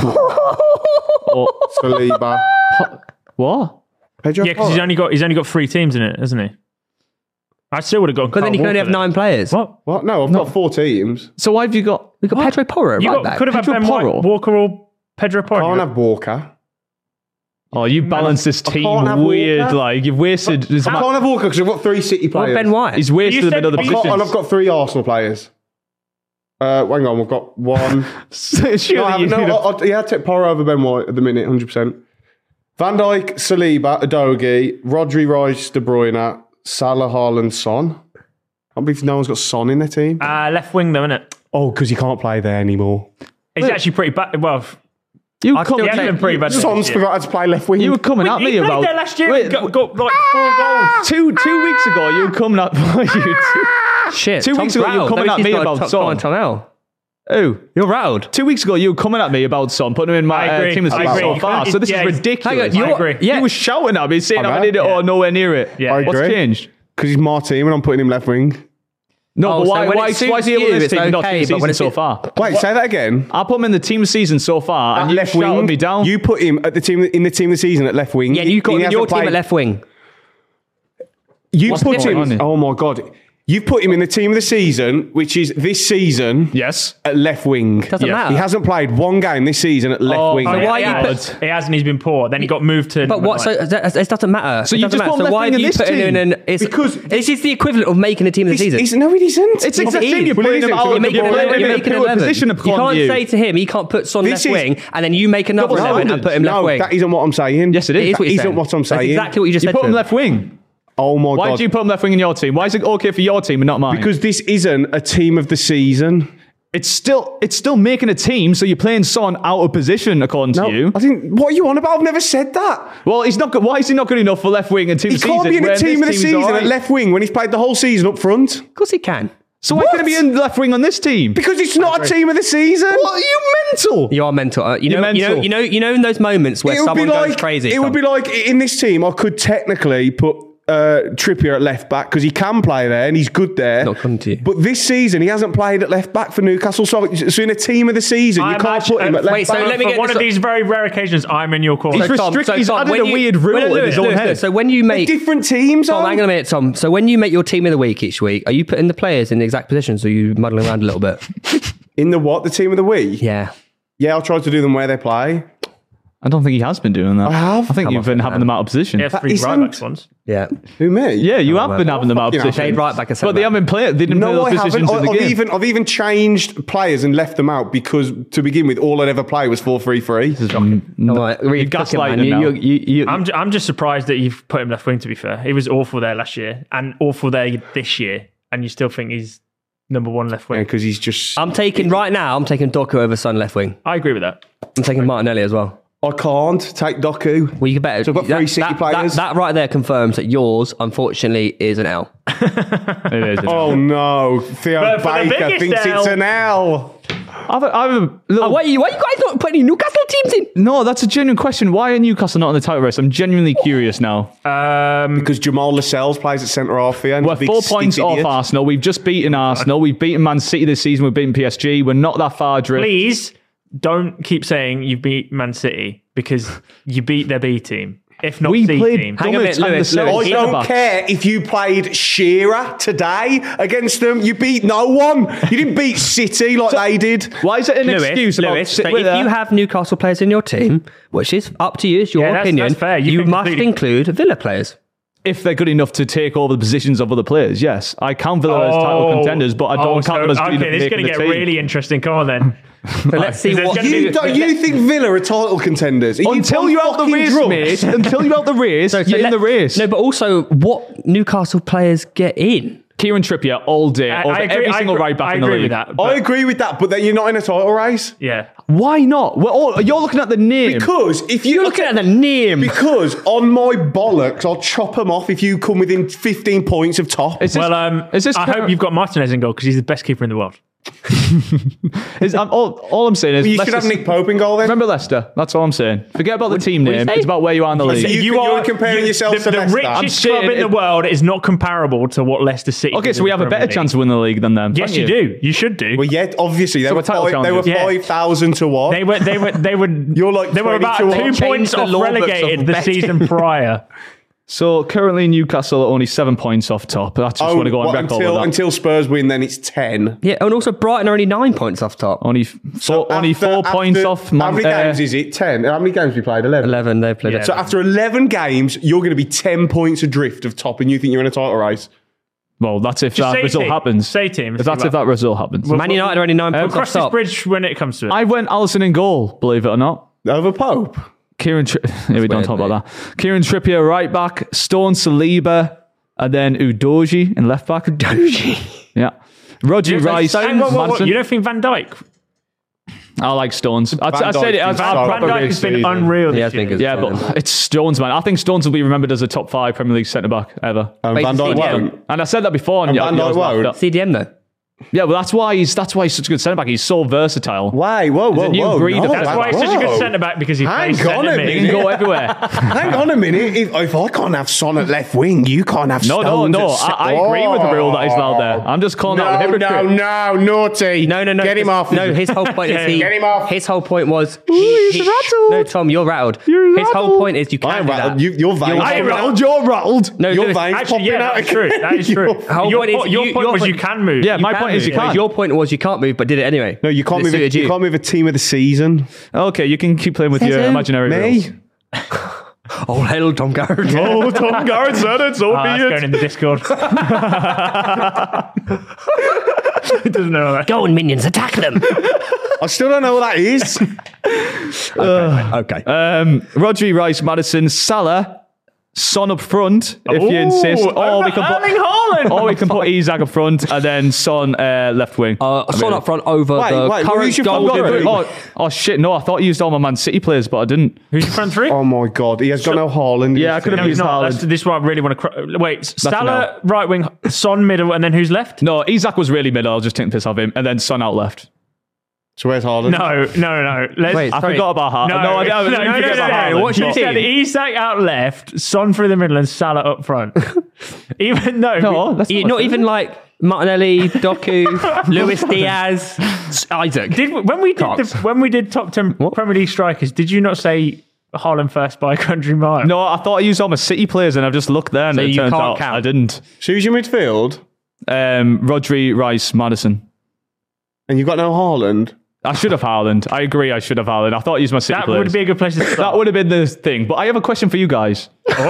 Saliba, What? Pedro. Yeah, because he's Porro. only got he's only got three teams in it, hasn't he? I still would have gone. Because then Kyle you can only Walker have there. nine players. What? What? No, I've got four teams. So why have you got? We've got What? Pedro Porro You right got, back. could have had Pedro Ben White, Porro. Walker, or Pedro Porro. Can't have Walker. Oh, you balanced this I team can't have weird. Walker. Like you've wasted. This I ma- can't have Walker because I've got three City What players. Ben White? He's wasted You them in said- other I I've got, positions. and I've got three Arsenal players. Uh, hang on, we've got one. Surely no, I you haven't, need no, a- I, I, yeah, I'd take Porro over Ben White at the minute, one hundred percent. Van Dijk, Saliba, Udogie, Rodri, Rice, De Bruyne, Salah, Haaland, Son. I can't believe no one's got Son in their team. Uh, left wing, though, isn't it? Oh, because he can't play there anymore. He's actually pretty bad. Well, You I'd coming still he take- has been pretty bad. Son's this year. forgot how to play left wing. You were coming at He me played about there last year Wait, and got, got like four goals. two two weeks ago. You were coming at you. Shit. Two Tom weeks ago, you were Brown. coming That at means me he's got about a top Son. client on L. Oh, You're riled. two weeks ago, you were coming at me about Son, putting him in my I uh, agree. team of the I season agree. so far. So this Yeah, is he's- ridiculous. Hang on, I you're- agree. yeah. You were shouting at me, saying I I'm an idiot bet. or nowhere near it. Yeah. I What's agree. changed? Because he's my team and I'm putting him left wing. No, Oh, but so why, when why, it suits why is he able you, to it's team not okay, team but when season it's- so far? Wait, say that again. I put him in the team of the season so far, At and you left shouted wing. me down. You put him at the team in the team of the season at left wing. Yeah, you got He him in hasn't your team played- at left wing. You What's put going him. on here? Oh my god. You've put him in the team of the season, which is this season. Yes. At left wing. Doesn't Yeah. matter. He hasn't played one game this season at left Oh, wing. So why he, you has. put- he hasn't. He's been poor. Then he got moved to. But what? So that, it doesn't matter. So It you doesn't just put matter. him So why left have wing you in this put him in? team? An, it's, Because- this is the equivalent of making a team of the He's, season. he's, no, it isn't. It's Yes, exactly it is. you're Well, putting it him isn't. out You're of making the an ball, eleven. you're You're making making a an eleven. position You upon can't you. say to him he can't put Son This left is- wing and then you make another Double eleven and put him left No, wing. that isn't what I'm saying. Yes, it is. It is what That you're isn't saying. what I'm That's saying. exactly what you just You said. put to him him. left wing. Oh my Why god. do you put him left wing in your team? Why is it okay for your team and not mine? Because this isn't a team of the season. it's still it's still making a team, so you're playing Son out of position according No, to you. I didn't. What are you on about? I've never said that. Well, he's not good. Why is he not good enough for left wing and team He of the season? can't be in where a team of this the team is season alright? at left wing when he's played the whole season up front. Of course he can. So why What? can't he be in left wing on this team? Because it's not a team of the season. What are you mental? You are mental. Uh, you, You're know, you know. mental. You know. You know. In those moments where It would someone be goes like crazy. It would Tom. be like in this team, I could technically put uh, Trippier at left back because he can play there and he's good there. Not come to you. But this season, he hasn't played at left back for Newcastle. So, so in a team of the season, you I'm can't actually- put him at left wait, so back. let me For get one this of up. these very rare occasions, I'm in your corner. He's Tom, restricted. so He's Tom, added when a you- weird rule Wait, in look, his look, own look, head. So when you They're make different teams. Tom, aren't hang on a minute, Tom. So when you make your team of the week each week, are you putting the players in the exact positions or are you muddling around a little bit? In the what? The team of the week? Yeah. Yeah, I'll try to do them where they play. I don't think he has been doing that. I have. I think Come you've on, been having man. them out of position. Yeah, three isn't- right backs once. Yeah. Who, me? Yeah, you Oh, have well. been having them out of Fucking position. Played right back a But they haven't played. They didn't play No, I those haven't. positions in the I- I've game. even I've even changed players and left them out because to begin with, all I'd ever play was four three three. All right, You're read cooking, man. gaslighting You, now. you, you, you, I'm, ju- I'm just surprised that you've put him left wing, to be fair. He was awful there last year and awful there this year. And you still think he's number one left wing. Because he's just. I'm taking right now. I'm taking Doku over Son left wing. I agree with that. I'm taking Martinelli as well. I can't take Doku. Well, you better. So I've got three City that, players. That, that right there confirms that yours, unfortunately, is an L. It is, isn't it? Oh no, Theo But for the Baker biggest thinks L- it's an L. I've, I've a little, Oh, why, are you, why are you guys not putting any Newcastle teams in? no, that's a genuine question. Why are Newcastle not in the title race? I'm genuinely curious now. Um, Because Jamal Lascelles plays at centre half here. and We're he's a big four stick points off idiot. Arsenal. We've just beaten Arsenal. We've beaten Man City this season. We've beaten P S G. We're not that far adrift. please don't keep saying you beat Man City because you beat their B team. If not We C played team. Hang a minute, Dummett and Lewis, the Lewis. I Celtics don't centre-backs. care if you played Shearer today against them. You beat no one. You didn't beat City like they did. Why is it an Lewis, excuse about Lewis, sit so with if her? you have Newcastle players in your team, which is up to you, it's your Yeah, that's- opinion, that's fair. You you, can must completely- include Villa players. if they're good enough to take over the positions of other players, yes. I count Villa as title Oh. contenders, but I don't Oh, count so- them as good okay, enough to this is make going to the get team. really interesting. Come on then. So let's see There's what gonna be- You, don't, you think Villa are title contenders? Are you Until you're out the fucking race, drunk? mate. Until you're out the race, So- so you're in let- the race. No, but also what Newcastle players get in. Kieran Trippier all day I- over I agree- every I single agree- right back I in the agree league. with that. I but- agree with that, but then you're not in a title race. Yeah. Why not? We're all, you're looking at the name. Because if you You're looking at the name. Because on my bollocks, I'll chop them off if you come within fifteen points of top. Is this, Well, um, is this I cur- hope you've got Martinez in goal because he's the best keeper in the world. is, I'm, all, all I'm saying is you Leicester- should have Nick Pope in goal then. Remember Leicester. That's all I'm saying. Forget about the team what do you name. say? It's about where you are in the So league. you- you're comparing yourself the, to the Leicester. I'm richest club saying in the it- world is not comparable to what Leicester City. Okay, did so we in have a the better Premier chance League. of winning the league than them. Yes, don't you do. You should do. Well, yeah, obviously they So were we're title five, they were challengers. Yeah. five thousand to one. They were. They were. They were. You're like They were twenty about to one. two Change points the off law books relegated of the betting. season prior. So currently Newcastle are only seven points off top. I just Oh, want to go on what, record until, with that. until Spurs win, then it's ten. Yeah, and also Brighton are only nine points off top. only f- four, only After- four after- points off. How Man, many uh, games is it? Ten. How many games we played? Eleven. eleven, they've played Yeah. it. So after eleven games, you're going to be ten points adrift of top, and you think you're in a title race. well, that's if Just that say result team. happens. Say team. If that's if that result happens. Well, Man United are only nine We'll points off cross this top. bridge when it comes to it. I went Allison in goal, believe it or not. Over Pope. Kieran, Tri- yeah, we don't weird, talk about that. Kieran Trippier, right back. Stone Saliba, and then Udoji in left back. Udoji. Yeah. Roger Rice. Hang on, what, what, Maddison. you don't think Van Dijk? I like Stones. I, I Dijk said it. I, is I, so Van Proper Dijk has been season. unreal. Yeah, I this think year. it's yeah, but it's Stones, man. I think Stones will be remembered as a top five Premier League centre back ever. And Wait, Van to see Dijk him. won't. And I said that before. And, And you- Van you Dijk always laughed won't. at- C D M though. Yeah, well, that's why he's that's why he's such a good centre back. He's so versatile. Why? Whoa, whoa, a new whoa. breed of- no, That's why he's such a whoa. good centre back because he Hang plays on a centre mid. He can minute. go everywhere. Hang on a minute. If, if I can't have Son at left wing, you can't have No, no, Stones no. at ce- I, I agree with the rule that he's allowed there. I'm just calling No, out the no, hypocrite. no, naughty. No, no, no. Get him his- off. No, his whole point is he. Get him off. His whole point was. he's rattled. No, Tom, you're rattled. You're his whole rattled. point is you I can't ain't do rattled. that. You, your veins. I ain't popping rattled. out. You're rattled. No, Your no, veins Actually, popping yeah, out. that's true. That is Your- true. Whole Your, point is po- your you- point your was point- you can move. Yeah, my can point is move. you No, can't. Your point was you can't move, but did it anyway. No, you can't It move. A, suited you can't move a team of the season. Okay, you can keep playing with your who? imaginary rules. Me? Oh, hell, Tom Garrett. Oh, Tom Garrett said it, so Ah, it's going in the Discord. He doesn't know that. Go on, minions, attack them. I still don't know what that is. Okay. Um, Rodri, Rice, Madison, Salah, Son up front, if you insist. Or we can put, Erling Haaland. or we can put Isak up front and then Son uh, left wing. Uh, Son up front over Wait, the wait, current who's your goal. front three? oh, oh shit! No, I thought you used all my Man City players, but I didn't. Who's your front three? Oh my god, he has got no Haaland. in Yeah, his I could have No, team. he's used not. That's, Haaland. this is what I really want to. Cr- Wait, a Salah right wing, Son middle, and then who's left? No, Isak was really middle. I was just taking the piss off him, and then Son out left. So where's Haaland? No, no, no. Let's, Wait, I Sorry. forgot about Haaland. No, No, I, I, no, no, no, forget no, about no. Haaland. What's You your said team? Isak out left, Son through the middle, and Salah up front. Even though, No, that's You- not, not even like Martinelli, Doku, Luis Diaz, Isaac. did when we did the, Cox. when we did top ten Premier League strikers, did you not say Haaland first by a country mile? No, I thought I used all my City players, and I've just looked there, and So it you turns can't out count. I didn't. So who's your midfield? Um, Rodri, Rice, Madison. And you've got no Haaland? I should have Haaland. I agree. I should have Haaland. I thought I used my City that players. would be a good place to that start. would have been the thing. But I have a question for you guys.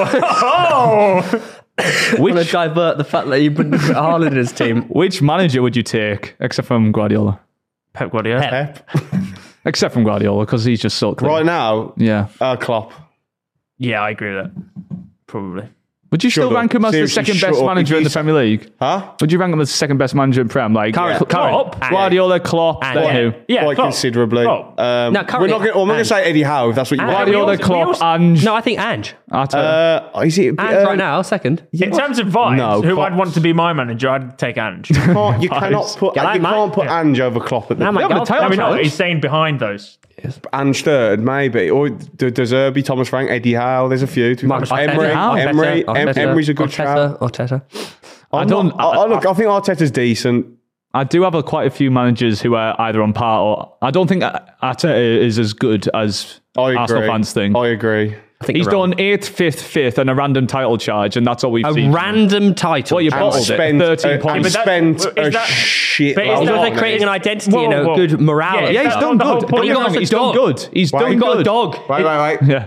Oh, I want to divert the fact that you put Haaland in his team. Which manager would you take, except from Guardiola? Pep Guardiola. Pep. Except from Guardiola, because he's just so clear. Right now, Yeah. uh, Klopp. Yeah, I agree with that. Probably. Would you Shut still up. rank him as Seriously, the second shut best up. manager in the He's- Premier League? Huh? Would you rank him as the second best manager in Prem? Like Current- Cl- Klopp. Guardiola, Klopp, And- then yeah. who? Yeah, Quite Klopp. considerably. Klopp. Um, No, we're currently, not gonna, I'm not going to Ange. say Eddie Howe if that's what you Ange. want. we Guardiola, also- we Klopp, also- and No, I think Ange. Arteta. Uh, is it? Ange uh, right now, second. In terms of vibes, No, who Klopp. I'd want to be my manager, I'd take Ange. Can't, you cannot put. Get out, you mate. can't put Ange over Klopp at the No, mate, Yeah, go but on. title I mean, no, challenge. he's saying behind those. Ange third, maybe. Or De, De Zerbi, Thomas Frank, Eddie Howe. There's a few. Marcus Emery, Arteta, Emery, Arteta, Em- Arteta, Emery's a good shout. Arteta, Arteta. I don't- I, I, look, I think Arteta's decent. I do have a, quite a few managers who are either on par or I don't think Arteta is as good as I agree. Arsenal fans think. I agree. I think He's you're wrong. done eighth, fifth, fifth, and a random title charge, and that's all we've a seen. random title. Well, you And bottled spent, it. thirteen uh, points. and but that- spent is a that- shit but is load that- So on they're it. creating an identity Whoa, and a whoa. good morale. Yeah, yeah, he's the done whole good. point. Don't He get me got wrong, us a he's done dog. good. He's Why? done He got a good. dog. Wait, wait, wait. Yeah.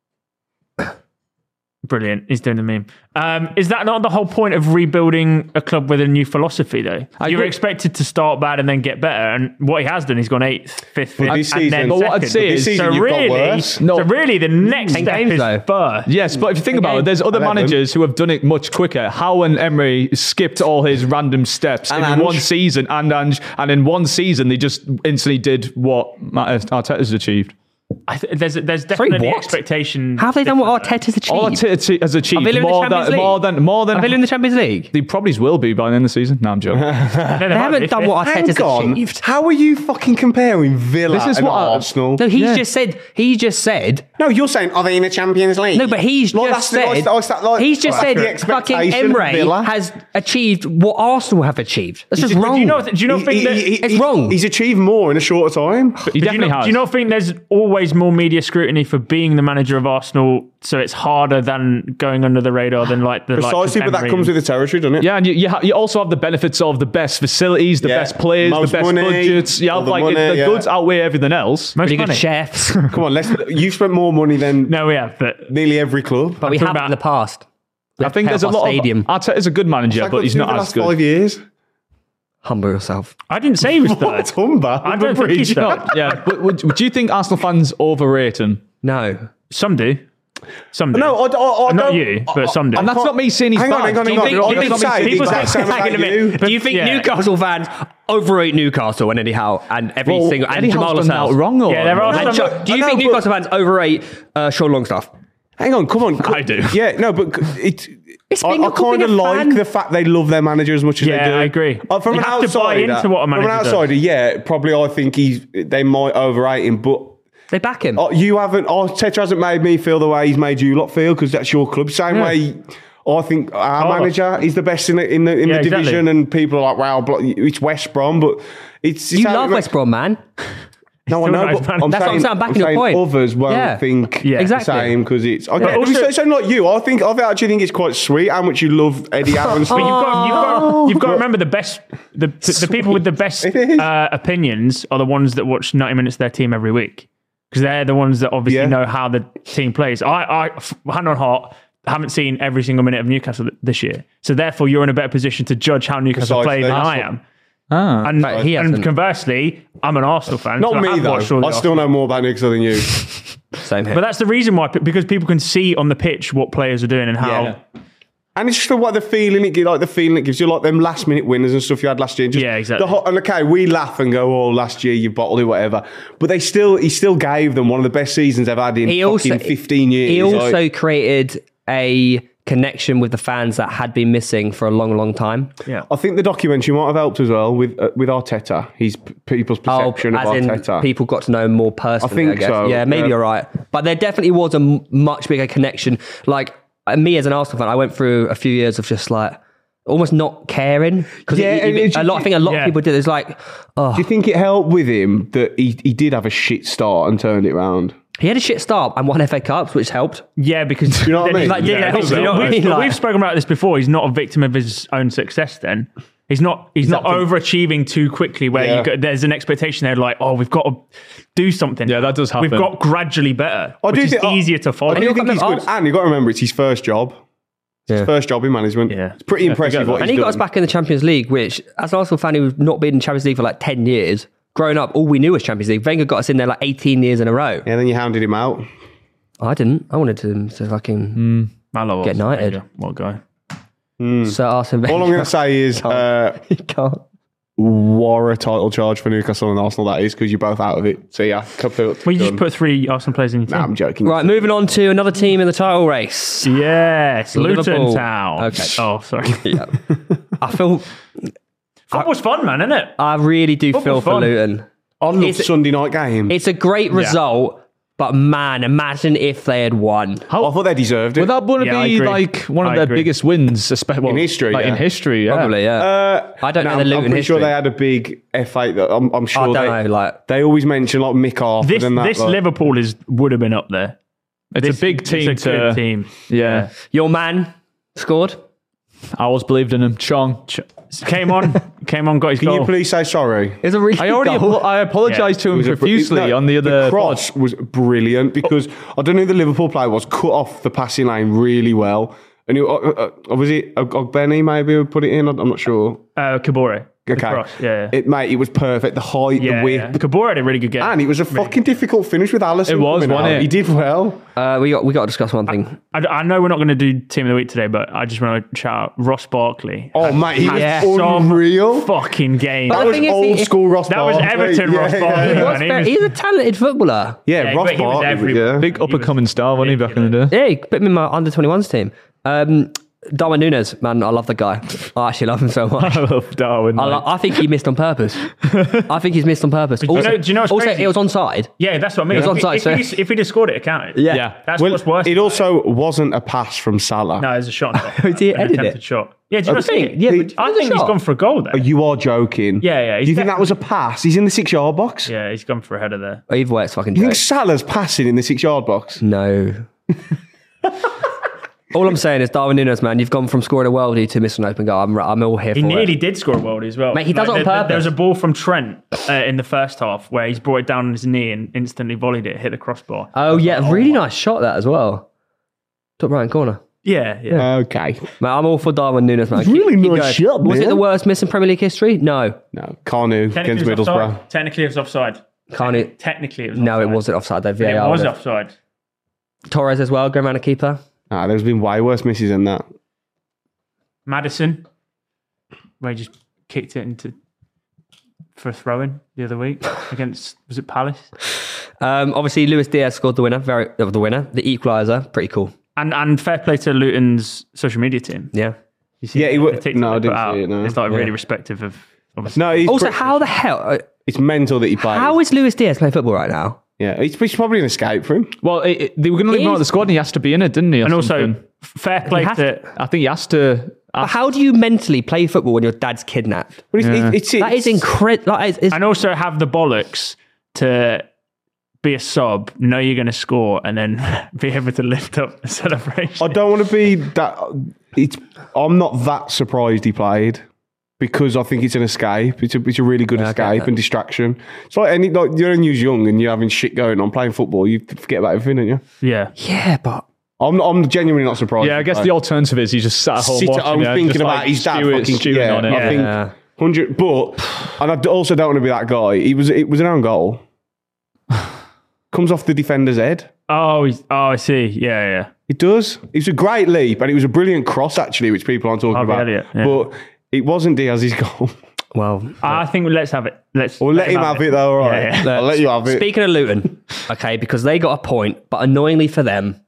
Brilliant. He's doing the meme. Um, is that not the whole point of rebuilding a club with a new philosophy, though? I You were agree. expected to start bad and then get better. And what he has done, he's gone eighth, fifth, fifth, this and season- then But what I'd second. say is- This season so you've got really, worse. No. so really, the next Ten step games, is though. first. Yes, but if you think about it, there's other eleven. managers who have done it much quicker. Howe and Emery skipped all his random steps And in Ange. one season, and Ange, and in one season they just instantly did what Matt Arteta's achieved. I th- there's there's definitely what? expectation. How have they done what different, Arteta's achieved? All Arteta has Are achieved they in the more Champions than, League? more than more than Are they in the Champions League? they probably will be by the end of the season. No, I'm joking. though. No, They haven't done what Hang Arteta's on. achieved. How are you fucking comparing Villa This is and what I- Arsenal? No, he's Yeah. just said. He just said. No, you're saying, are they in the Champions League? No, but he's Like, just that's the- said. that's the- like- he's just that's the said. Fucking expectation of Emre Villa. has achieved what Arsenal have achieved. That's just Do wrong. you know? Do you not He- think he- that? he- It's he- wrong. He's achieved more in a shorter time. He Do you, definitely not, has. do you not think there's always more media scrutiny for being the manager of Arsenal, so it's harder than going under the radar than like the likes of Precisely, but that Emery comes and- with the territory, doesn't it? Yeah, and you, you, ha- you also have the benefits of the best facilities, the Yeah. best players, Most the best money, budgets. You all have the like money, the yeah. goods outweigh everything else. most Really good money. chefs, Come on, let's. You've spent more money than No, we have, but nearly every club. but we talking have about- in the past. We I have think to there's pay a off our lot stadium. of Arteta's a good manager, Like, but he's through not the as last good. five years. Humble yourself. I didn't say he was third. What, Humber? I don't think he's third. Yeah, but would, would you think Arsenal fans overrate him? No. Some do. Some do. No, I, I, I not don't- you, but some do. I And that's can't- not me saying he's hang on, bad. hang on, Do hang you on. think- I do you didn't think say the People exact say, same hang on a about minute. you. Do you think Yeah. Newcastle fans overrate Newcastle and Eddie Howe and every Well, single and Eddie Jamal Howe's done Lascelles? that wrong, or Yeah, there are And some- Jo- do I you know, think but- Newcastle fans overrate uh, Sean Longstaff? Hang on, come on. I do. Yeah, no, but it. It's I, been- I you're calling kind of a like fan. the fact they love their manager as much as Yeah, they do. I agree. Uh, from You an have to buy outsider, into what a from an manager does. outsider, yeah, probably I think he's. They might overrate him, but They back him. oh, you haven't. Arteta hasn't made me feel the way he's made you lot feel because that's your club. Same Yeah. way. I think our Oh. manager is the best in the in the, in Yeah, the exactly. division, and people are like, "Wow, blo- it's West Brom," but it's, it's you how love it West makes- Brom, man. No, I Still know, nice but man. I'm That's what I'm saying, saying, I'm backing your saying point. others won't Yeah. think Yeah. Exactly. the same because it's. I But get, also- it's, it's not you. I think I actually think it's quite sweet how much you love Eddie Howe and But stuff. you've got, you've got, you've got to remember the best, the, the people with the best It is. uh, opinions are the ones that watch ninety minutes of their team every week because they're the ones that obviously Yeah. know how the team plays. I, I, f- hand on heart, haven't seen every single minute of Newcastle th- this year, so therefore you're in a better position to judge how Newcastle play Precisely. than That's I what- am. Ah. And, Right, he and hasn't. conversely, I'm an Arsenal fan. Not so I me have watched all though. the I still Arsenal. know more about Newcastle than you. Same here. But that's the reason why, because people can see on the pitch what players are doing and how. Yeah. And it's just what the feeling it gives, like the feeling it gives you, like them last minute winners and stuff you had last year. Just Yeah, exactly. The hot, and okay, we laugh and go, "Oh, last year you bottled it, whatever." But they still, he still gave them one of the best seasons they've had in he fucking also fifteen years. He also like- created a connection with the fans that had been missing for a long, long time. Yeah. I think the documentary might have helped as well with uh, with Arteta. His p- people's perception Oh, as of in Arteta. people got to know him more personally. I, think guess. so, Yeah, maybe yeah. you're right. But there definitely was a m- much bigger connection. Like uh, me as an Arsenal fan, I went through a few years of just like almost not caring because Yeah, and it- a lot. I think a lot yeah. of people did. It's like, oh, Do you think it helped with him that he, he did have a shit start and turned it round? he had a shit start and won F A Cups, which helped. Yeah, because you know what I mean? Like, yeah, Yeah, yeah, we've, you know what I we've- mean? Like- we've spoken about this before. He's not a victim of his own success. Then he's not. He's not up to- overachieving too quickly. Where Yeah. you go, there's an expectation there, like, oh, we've got to do something. Yeah, that does happen. We've got gradually better, I which do is think- I- easier to follow. I do he'll think come he's in good, Arsenal. and you got to remember it's his first job. It's his Yeah. first job in management. Yeah. It's pretty impressive that. what And he's he got done. us back in the Champions League, which, as an Arsenal fan who's not been in Champions League for like ten years, growing up, all we knew was Champions League. Wenger got us in there like eighteen years in a row. Yeah, then you hounded him out. I didn't. I wanted to, to fucking I love Get Arsene United. Wenger. What a guy? Sir Arsene Wenger. All I'm going to say is, uh, You can't. war a title charge for Newcastle and Arsenal, that is, because you're both out of it. So yeah, couple Well, you just put three Arsenal players in your Nah, I'm team. joking. Right, moving on to another team in the title race. Yes, Luton Liverpool. Town. Okay. Oh, sorry. Yeah. I feel, Football's fun, man, isn't it? I really do feel Football's for fun. Luton. I love It's- Sunday night game. It's a great result, but man, imagine if they had won. I thought they deserved it. Would that want to Yeah, I be agree. like one of I their agree. biggest wins, especially well, In history, Like yeah. in history, yeah. Probably, yeah. Uh, I don't no, know the I'm- Luton I'm pretty history. sure they had a big F eight. That I'm, I'm sure I don't they, know, like- they always mention like Mick Harford This and that. this like, Liverpool is would have been up there. It's This- a big team It's a to. good team. Yeah, Your man scored. I always believed in him. Chong. Ch- Came on, came on, got his Can goal. you please say sorry? It was a really I already good goal. apo- I apologized to It him was a br- profusely no, on the other. The cross was brilliant because I don't know who the Liverpool player was, cut off the passing lane really well. And it, uh, uh, uh, was it Ogbenny maybe who put it in? I'm not sure. uh, Kabore. The Okay. cross, yeah. It, mate, it was perfect. The height, yeah, the width. yeah. Kabore had a really good game. And it was a fucking difficult finish with Allison. It was, coming wasn't out. it? He did well. Uh, we got we got to discuss one thing. I, I know we're not going to do Team of the Week today, but I just want to shout out Ross Barkley. Oh, mate, he was Yeah. unreal. Fucking game. But That the was thing is, old he- school Ross That was Barkley. Everton Ross Yeah, Barkley. yeah, He yeah. man. was he very- was- he's a talented footballer. Yeah, Yeah, Ross but he was Barkley. everywhere. Yeah. Big up He and was coming star, wasn't he, back in the day? Yeah, he put me in my under twenty-ones team. Um, Darwin Núñez, man, I love the guy. I actually love him so much. I love Darwin. I, lo- I think he missed on purpose. I think he's missed on purpose. you Also, know- do you know what's also crazy? it was onside. Yeah, that's what I mean. It was If, onside, if, so- he'd, if he'd have scored it, it counted. Yeah. Yeah. That's Well, what's worse. it also wasn't a pass from Salah. No, it was a shot. Did he An edit it? attempted shot. Yeah, did you not see think- it? yeah, He- but I it was a think he's shot. gone for a goal there. You are joking. Yeah, yeah, Do he's you think def- that was a pass? He's in the six yard box. Yeah, he's gone for a header there. Either way, it's fucking You think joke. Salah's passing in the six yard box? No. All I'm saying is, Darwin Núñez, man, you've gone from scoring a worldie to missing an open goal. I'm, I'm all here He for nearly it. did score a worldie as well. Mate, he does it on there- there- purpose. There was a ball from Trent uh, in the first half where he's brought it down on his knee and instantly volleyed it, hit the crossbar. Oh, yeah, Oh, really my- nice shot that as well. Top right corner. Yeah, yeah. Okay. Man, I'm all for Darwin Núñez, man. really Keep nice going. shot, Was it man. the worst miss in Premier League history? No. No, Carnu Technically against it was Middlesbrough. offside. Technically it was offside. Can't it? Technically it was No, offside. it wasn't offside. Though. V A It R was would- offside. Torres as well, going around a keeper. Nah, there's been way worse misses than that. Madison, where he just kicked it into for a throw-in the other week against, was it Palace? Um, obviously, Luis Diaz scored the winner. Very uh, the winner, the equaliser. Pretty cool. And and fair play to Luton's social media team. Yeah. You see Yeah, he the wa- TikTok no, I they didn't put out? see it, no. It's like Yeah. really respective of. Obviously. No, he's Also, pretty- how the hell? uh, it's mental that he played. How is Luis Diaz playing football right now? Yeah, it's, it's probably an escape for him. Well, it, it- they were going to leave him out of the squad and he has to be in it, didn't he? or And also, something? fair play has to. I think he has to. But how do you mentally play football when your dad's kidnapped? But it's, Yeah. it's, it's, That is incredible. Like, it's, it's, And also have the bollocks to be a sob, know you're going to score, and then be able to lift up the celebration. I don't want to be that. It's. I'm not that surprised he played because I think it's an escape. It's a, it's a really good Yeah, I get escape that. and distraction. It's like any like you're when you're young and you're having shit going on playing football. You forget about everything, don't you? Yeah. yeah, but I'm I'm genuinely not surprised. Yeah, I guess the alternative is he just sat at home Sit at watching home it, thinking just about like his dad stew- fucking stewing yeah, on it. I Yeah. think Yeah. hundred. But and I d- also don't want to be that guy. It was it was an own goal. Comes off the defender's head. Oh, he's, oh, I see. Yeah, yeah. It does. It was a great leap, and it was a brilliant cross actually, which people aren't talking Harvey about. Elliott, yeah. But it wasn't Diaz's goal. well. I think let's have it. Let's Or let him have it though. All right, Yeah, yeah. I'll let you have it. Speaking of Luton, okay, because they got a point, but annoyingly for them,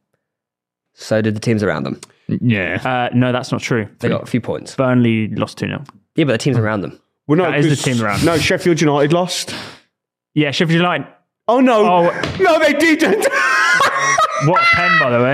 so did the teams around them. Yeah. Uh, no, that's not true. They got a few points. Burnley lost two nil. Yeah, but the teams around them. Well, no, That is the 'cause- team around. No, Sheffield United lost. Yeah, Sheffield United. Oh no, Oh. no, they didn't. What a pen, by the way.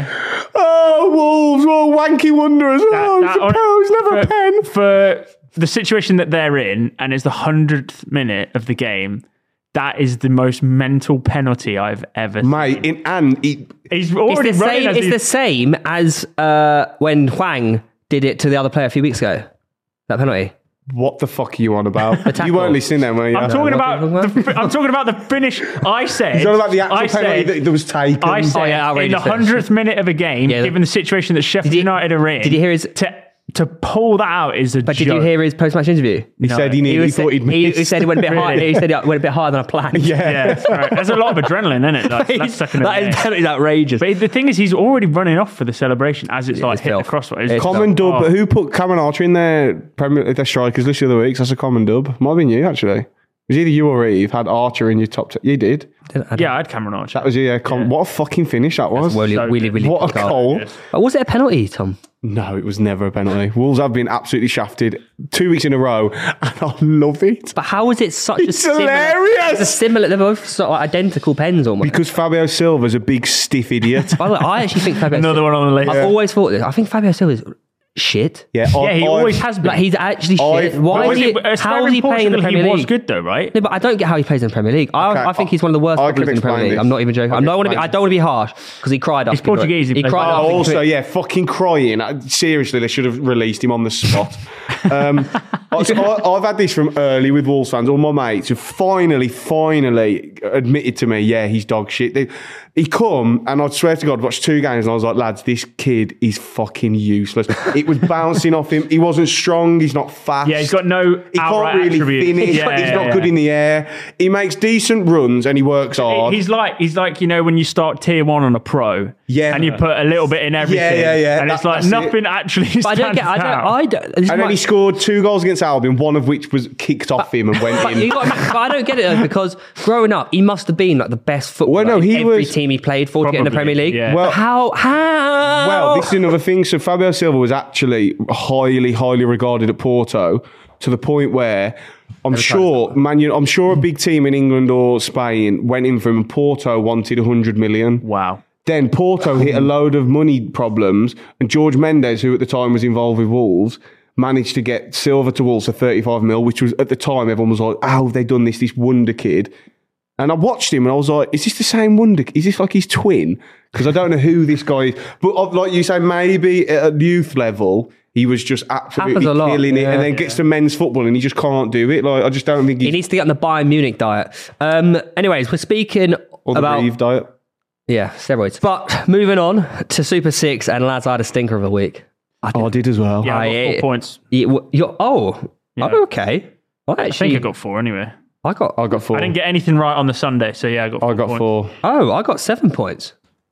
Oh, Wolves! Oh, wanky wanderers! Oh, That- it's, a that- pen, it's never a for, pen. For the situation that they're in, and it's the hundredth minute of the game, that is the most mental penalty I've ever Mate, seen. in, and it, He's It's already the running same. as It's he- the same as uh, when Hwang did it to the other player a few weeks ago. That penalty. what the fuck are you on about? tackle. You weren't listening then, were you? I'm talking what about. are you talking The, I'm talking about the finish. I said. It's not about the actual I penalty said, that, that was taken. I said Oh, yeah, in the outrageous finish. hundredth minute of a game, Yeah. given the situation that Sheffield you- United are in, did you hear his- to to pull that out is a But joke. did you hear his post-match interview? he said he, needed, he, was thought he'd he, missed. he said he went a bit high. Really? He said it went a bit higher than I planned. yeah. Yeah, that's right. There's a lot of adrenaline in it. Like, that's stuck in that the is penalty's outrageous. But the thing is, he's already running off for the celebration as it's like it's hit filth. the crossbar. It's Common dub, Oh. but who put Cameron Archer in their Premier their strikers list the other week? That's a common dub. Might have been you, actually. It was either you or Eve had Archer in your top ten. You did. Yeah, I had Cameron Archer. That was you, yeah. Com- Yeah. What a fucking finish that was. Really, so really, good. really what a good goal. But was it a penalty, Tom? No, it was never a penalty. Wolves have been absolutely shafted two weeks in a row, and I love it. But how was it such It's a similar? hilarious! It's a similar. They're both sort of like identical pens almost. Because Fabio Silva's a big stiff idiot. By the way, I actually think Fabio. Another one on the list. I've always thought this. I think Fabio Silva is shit. Yeah, Yeah, he always has been. Like he's actually I've- shit. Why But is Was he? it- as How far is in he playing in the Portugal, Premier He was League? good though, right? No, but I don't get how he plays in the Premier League. I, Okay, I think he's one of the worst I can footballers in the Premier explain League. this. I'm not even joking. I I can don't want to be. explain I don't want to be harsh because he cried. He's after he- Portuguese, he He plays- cried. Oh, after he also, quit. yeah, fucking crying. Uh, Seriously, they should have released him on the spot. Um, I- so I, I've had this from early with Wolves fans. All my mates have finally, finally admitted to me, yeah, he's dog shit. They, he come, and I swear to God, watched two games, and I was like, lads, this kid is fucking useless. It was bouncing off him. He wasn't strong. He's not fast. Yeah, he's got no He outright can't really attributes. finish. Yeah, he's yeah, not yeah. good in the air. He makes decent runs, and he works hard. He's like he's like you know when you start tier one on a pro, Yeah. and you put a little bit in everything, yeah, yeah. and it's That- like that's nothing it. actually But I don't stands get. I don't. out. I don't. This is and then my- he scored two goals against Albion, one of which was kicked off him and went But, in. you got, but I don't get it though, because growing up, he must have been like the best footballer Well, no, he in every was- team he played for to get in the Probably, Premier League. yeah. Well- how? How? Well, this is another thing. So Fabio Silva was actually highly, highly regarded at Porto to the point where I'm sure, man, you know, I'm sure a big team in England or Spain went in for him, and Porto wanted one hundred million. Wow. Then Porto hit a load of money problems, and George Mendes, who at the time was involved with Wolves, managed to get Silva to Wolves for thirty-five mil, which was at the time everyone was like, "How have they done this? This wonder kid." And I watched him and I was like, "Is this the same wonder? Is this like his twin?" Because I don't know who this guy is. But uh, like you say, maybe at a youth level, he was just absolutely Happens a lot, killing it, yeah. and then gets to men's football and he just can't do it. Like I just don't think He he's needs to get on the Bayern Munich diet. Um, anyways, we're speaking or the about Reeve diet. yeah steroids. But moving on to Super Six, and lads, I had a stinker of the week. I did. Oh, I did as well. Yeah, I got I- four points. You- w- you're, oh, Yeah. oh, okay. I I actually, think I got four anyway. I got. I got four. I didn't get anything right on the Sunday, so yeah, I got. Four I got points. four. Oh, I got seven points.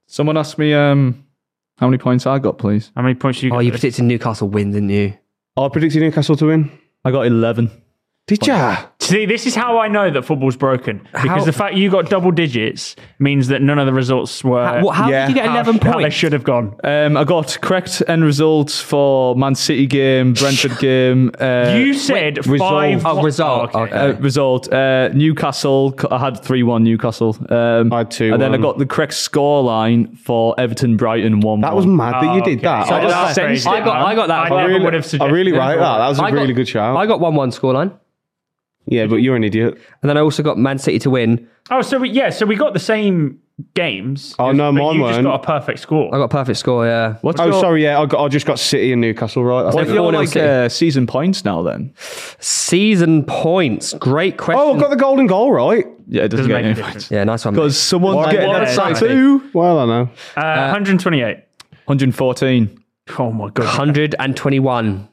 Someone asked me um, how many points I got, please. How many points you got? Oh, you Lewis? predicted Newcastle win, didn't you? I predicted Newcastle to win. I got eleven. Did ya? See, this is how I know that football's broken. Because How- the fact you got double digits means that none of the results were How, what- how yeah. did you get how- eleven how they points? should have gone. Um, I got correct end results for Man City game, Brentford game. Uh, You said result. five. Oh, result. Okay. uh, result uh, Newcastle. I had three one Newcastle. Um, I had two And then I one. got the correct score line for Everton Brighton one. That was mad that you did that. So I, that's was- crazy, I got- man. I got that I one. never really, would have I suggested really that. rate that. That was a I got- really good shout. I got one one scoreline. Yeah, but you're an idiot. And then I also got Man City to win. Oh, so we, yeah, so we got the same games. Oh, no, but mine you just weren't. got a perfect score. I got perfect score, yeah. What's Oh, your, sorry, yeah, I, got, I just got City and Newcastle right. What's Like your four nil like City. uh, season points now then? Season points. Great question. Oh, I got the golden goal right. Yeah, it doesn't, Doesn't get make a any difference. points. Yeah, nice one. Because someone's What- getting what a is that? tattoo. Well, I know. Uh, one hundred twenty-eight. one hundred fourteen. Oh my god. one hundred twenty-one.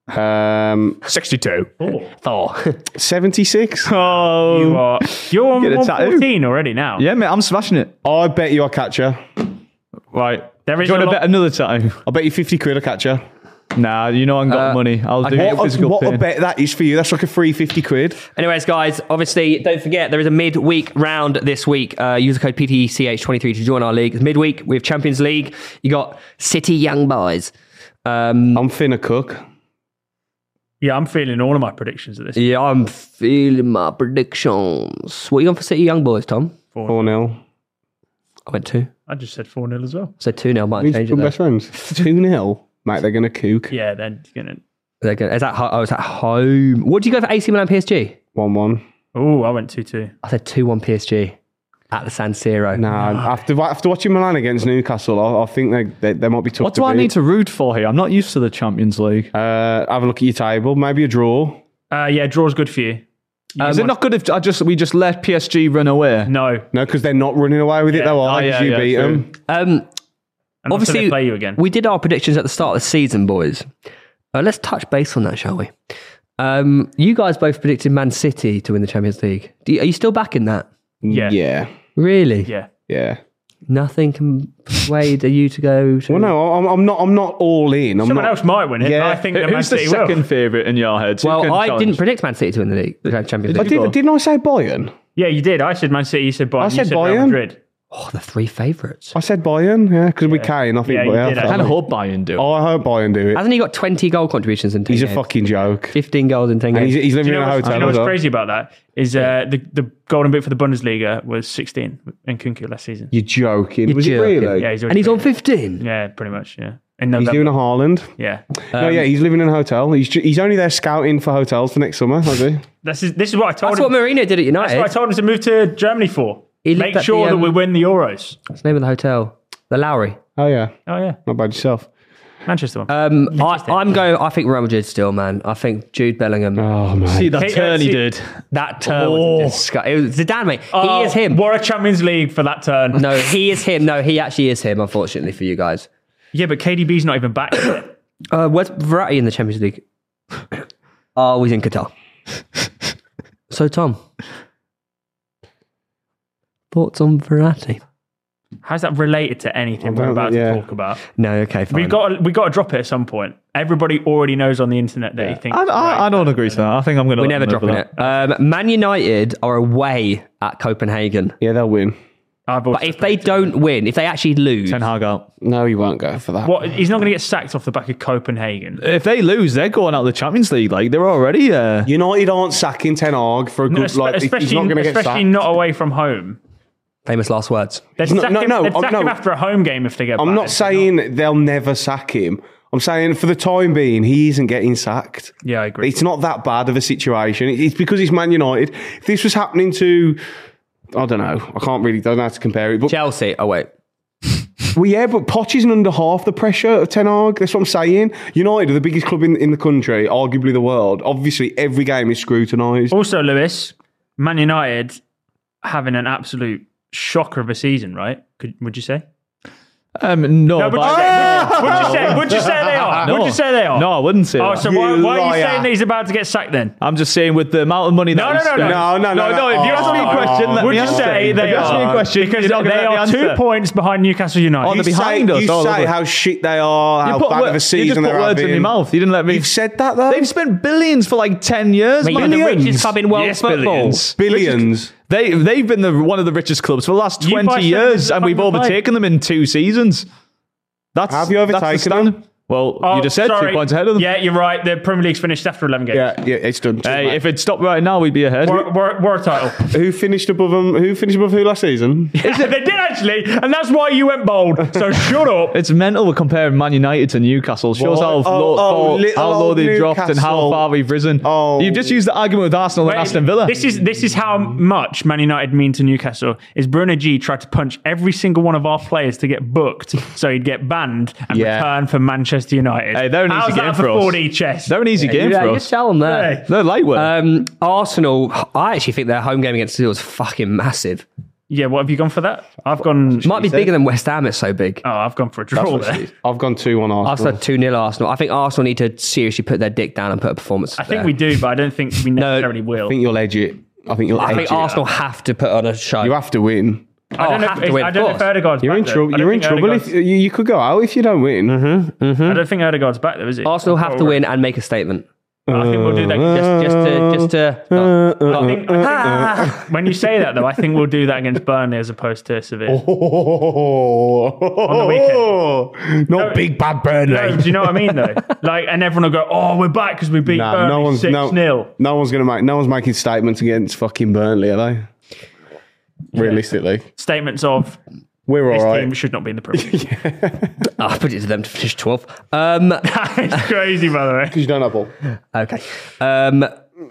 Um, sixty-two. Thor. seventy-six. Oh. You are, you're on Get a one tattoo. fourteen already now. Yeah, mate, I'm smashing it. I bet you I catch her. Right. There is Do you a want to lot- bet another tattoo? I bet you fifty quid I catch her. Nah, you know I ain't got Uh, money. I'll do okay. What, physical a, what a pain. bet that is for you. That's like a free fifty quid. Anyways, guys, obviously, don't forget there is a midweek round this week. Uh, use the code P T C H twenty-three to join our league. It's midweek. We have Champions League. You got City Young Boys. Um, I'm finna cook. Yeah, I'm feeling all of my predictions at this. yeah, I'm feeling my predictions. What are you on for City Young Boys, Tom? four nil. I went two. I just said four nil as well. I said two nil. Might We've change it. been Though. best friends. two nil. Mate, they're going to kook. Yeah, then you're gonna. They're gonna, is that ho- oh, is that home? What do you go for A C Milan P S G? one one. Oh, I went two two. I said two one P S G at the San Siro. Nah, after, after watching Milan against Newcastle, I, I think they, they, they might be tough What to do I beat. need to root for here? I'm not used to the Champions League. Uh, have a look at your table. Maybe a draw. Uh, yeah, draw's good for you. You Is it want- not good if I just we just let P S G run away? No. No, because they're not running away with it, Yeah. though, are Oh, they? yeah, 'Cause you yeah, beat true. them. Um, And Obviously, obviously, play you again. we did our predictions at the start of the season, boys. Uh, let's touch base on that, shall we? Um, you guys both predicted Man City to win the Champions League. Do you, are you still backing that? Yeah. Yeah. Really? Yeah. Yeah. Nothing can persuade you to go to. Well, no, I'm, I'm not. I'm not all in. I'm Someone not. else might win it. Yeah. But I think that Who's Man the City second will. favourite in your head? Who can Well, I challenge? didn't predict Man City to win the league, the Champions I League. did, didn't I say Bayern? Yeah, you did. I said Man City. You said Bayern. I said you said Real Bayern. Madrid. Oh, the three favourites. I said Bayern, yeah, because we Kane. I think. Yeah, you yeah, did, I I kind of actually. hope Bayern do. Oh, I hope Bayern do it. Hasn't he got twenty goal contributions in ten He's a games? fucking joke. fifteen goals in ten And games. he's, he's living Do you in know a what's, do hotel. you know as what's well. crazy about that? Is uh, the, the golden boot for the Bundesliga was sixteen in Kunku last season. You're joking. You're Was joking. it really? Yeah, he's, and he's on already- fifteen. Yeah, pretty much. Yeah. In He's November. doing a Haaland. yeah. no, yeah, he's living in a hotel. He's ju- he's only there scouting for hotels for next summer, has he? This is, this is what I told That's him. what Mourinho did at That's United. what I told him to move to Germany for. He lived Make at sure the, that we um, win the Euros. What's the name of the hotel? The Lowry. Oh yeah, Oh, yeah. not bad yourself. Manchester one. Um, I, I'm going. I think Real Madrid still, man. I think Jude Bellingham. Oh man, See that Hey, uh, turn he see- did. That turn Oh. was disgusting. It was Zidane, mate. Oh, he is him. What a Champions League for that turn. No, he is him. No, he actually is him. Unfortunately for you guys. Yeah, but K D B's not even back yet. Uh, where's Verratti in the Champions League? Oh, he's in Qatar. So, Tom, thoughts on Verratti? How's that related to anything we're don't about know, yeah. to talk about? No, okay, fine. We've got we got to drop it at some point. Everybody already knows on the internet that he thinks. I, I, I don't agree to that. I think I'm going to. We're never dropping it. Um, Man United are away at Copenhagen. yeah, they'll win. I've also But if they don't win, if they actually lose, Ten Hag out. No, he won't go for that. what he's not going to get sacked off the back of Copenhagen. If they lose, they're going out of the Champions League. Like they're already. Uh, United aren't sacking Ten Hag for a No, good espe- like. He's especially not going to get especially sacked. not away from home. famous last words. They'd No, sack, no, him, no, they'd I'm- sack no. him after a home game if they get. I'm bad. not saying they'll never sack him. I'm saying for the time being, he isn't getting sacked. Yeah, I agree. It's not that bad of a situation. It's because it's Man United. If this was happening to, I don't know, I can't really, don't know how to compare it. But Chelsea. Oh wait, well, yeah, but Poch isn't under half the pressure of Ten Hag. That's what I'm saying. United are the biggest club in, in the country, arguably the world. Obviously, every game is scrutinised. Also, Lewis, Man United having an absolute shocker of a season, right? Could would you say? Um, no, No, would, but you say, would, you say, would you say they are? no. Would you say they are? No, I wouldn't say Oh, that. so why, You why are you liar. saying that he's about to get sacked then? I'm just saying with the amount of money that No, he no, no, spent. No, no, no, no, no. If you ask me a Oh, question, let Would me you answer. say If they you ask me a are? question, Because you're not gonna they let me are answer. two points behind Newcastle United. Oh, they're You behind say, us you all say over. how shit they are, You how put bad wor- of a you season just put they're words in having. your mouth. You didn't let me. You've said that though. They've spent billions for like ten years. Mate, you're man. the Billions. richest club in world Yes, football. billions. Billions. They they've been the one of the richest clubs for the last You buy twenty seven years, in and we've the Premier overtaken them in two seasons. That's Have you that's the overtaken standard. them? Well, Oh, you just said sorry. two points ahead of them. Yeah, you're right. The Premier League's finished after eleven games. Yeah, yeah, it's done. Hey, if it stopped right now, we'd be ahead. We're, we're, we're a title. Who finished above them? Who finished above who last season? they did actually, and that's why you went bold. So shut up. It's mental we're comparing Man United to Newcastle. Shows What? how, Oh, low, oh, fall- little how low old they've dropped and how Newcastle. far we've risen. Oh. You've just used the argument with Arsenal and Wait, Aston Villa. This is this is how much Man United mean to Newcastle. Is Bruno G tried to punch every single one of our players to get booked, so he'd get banned and Yeah. return for Manchester United. Hey, they're an How's easy that game for for us. four D chess? They're an easy game yeah, for you us. sell them there. Hey. They're lightweight. Um, Arsenal, I actually think their home game against City was fucking massive. Yeah, what have you gone for that? I've gone. Might be bigger than West Ham, it's so big. Oh, I've gone for a draw there. I've gone two one I've Arsenal. said two nil Arsenal. I think Arsenal need to seriously put their dick down and put a performance I think there. we do, but I don't think we necessarily will. I think you'll edge it. I think you'll I edge think it. Arsenal have to put on a show. You have to win. I don't Oh, know have if, to win, I of don't know if course. Odegaard's You're back in though. trouble. I don't You're in think trouble. If Odegaard's- you, you could go out if you don't win. Mm-hmm. I don't think Odegaard's back though, is he? Arsenal have to Oh, win and make a statement. I think we'll do that. Just, just to, just to. not- not- I think, I think when you say that though, I think we'll do that against Burnley as opposed to Sevilla. On the weekend. Not No, big bad Burnley. No, do you know what I mean though? Like, and everyone will go, "Oh, we're back because we beat Nah, Burnley no one's six no, nil." no one's gonna make no one's making statements against fucking Burnley, are they? Realistically, Statements of we're this all team right. should not be in the Premier League. I'll put it to them to finish twelfth. Um, It's crazy, by the way. Because you don't have ball. okay. Um,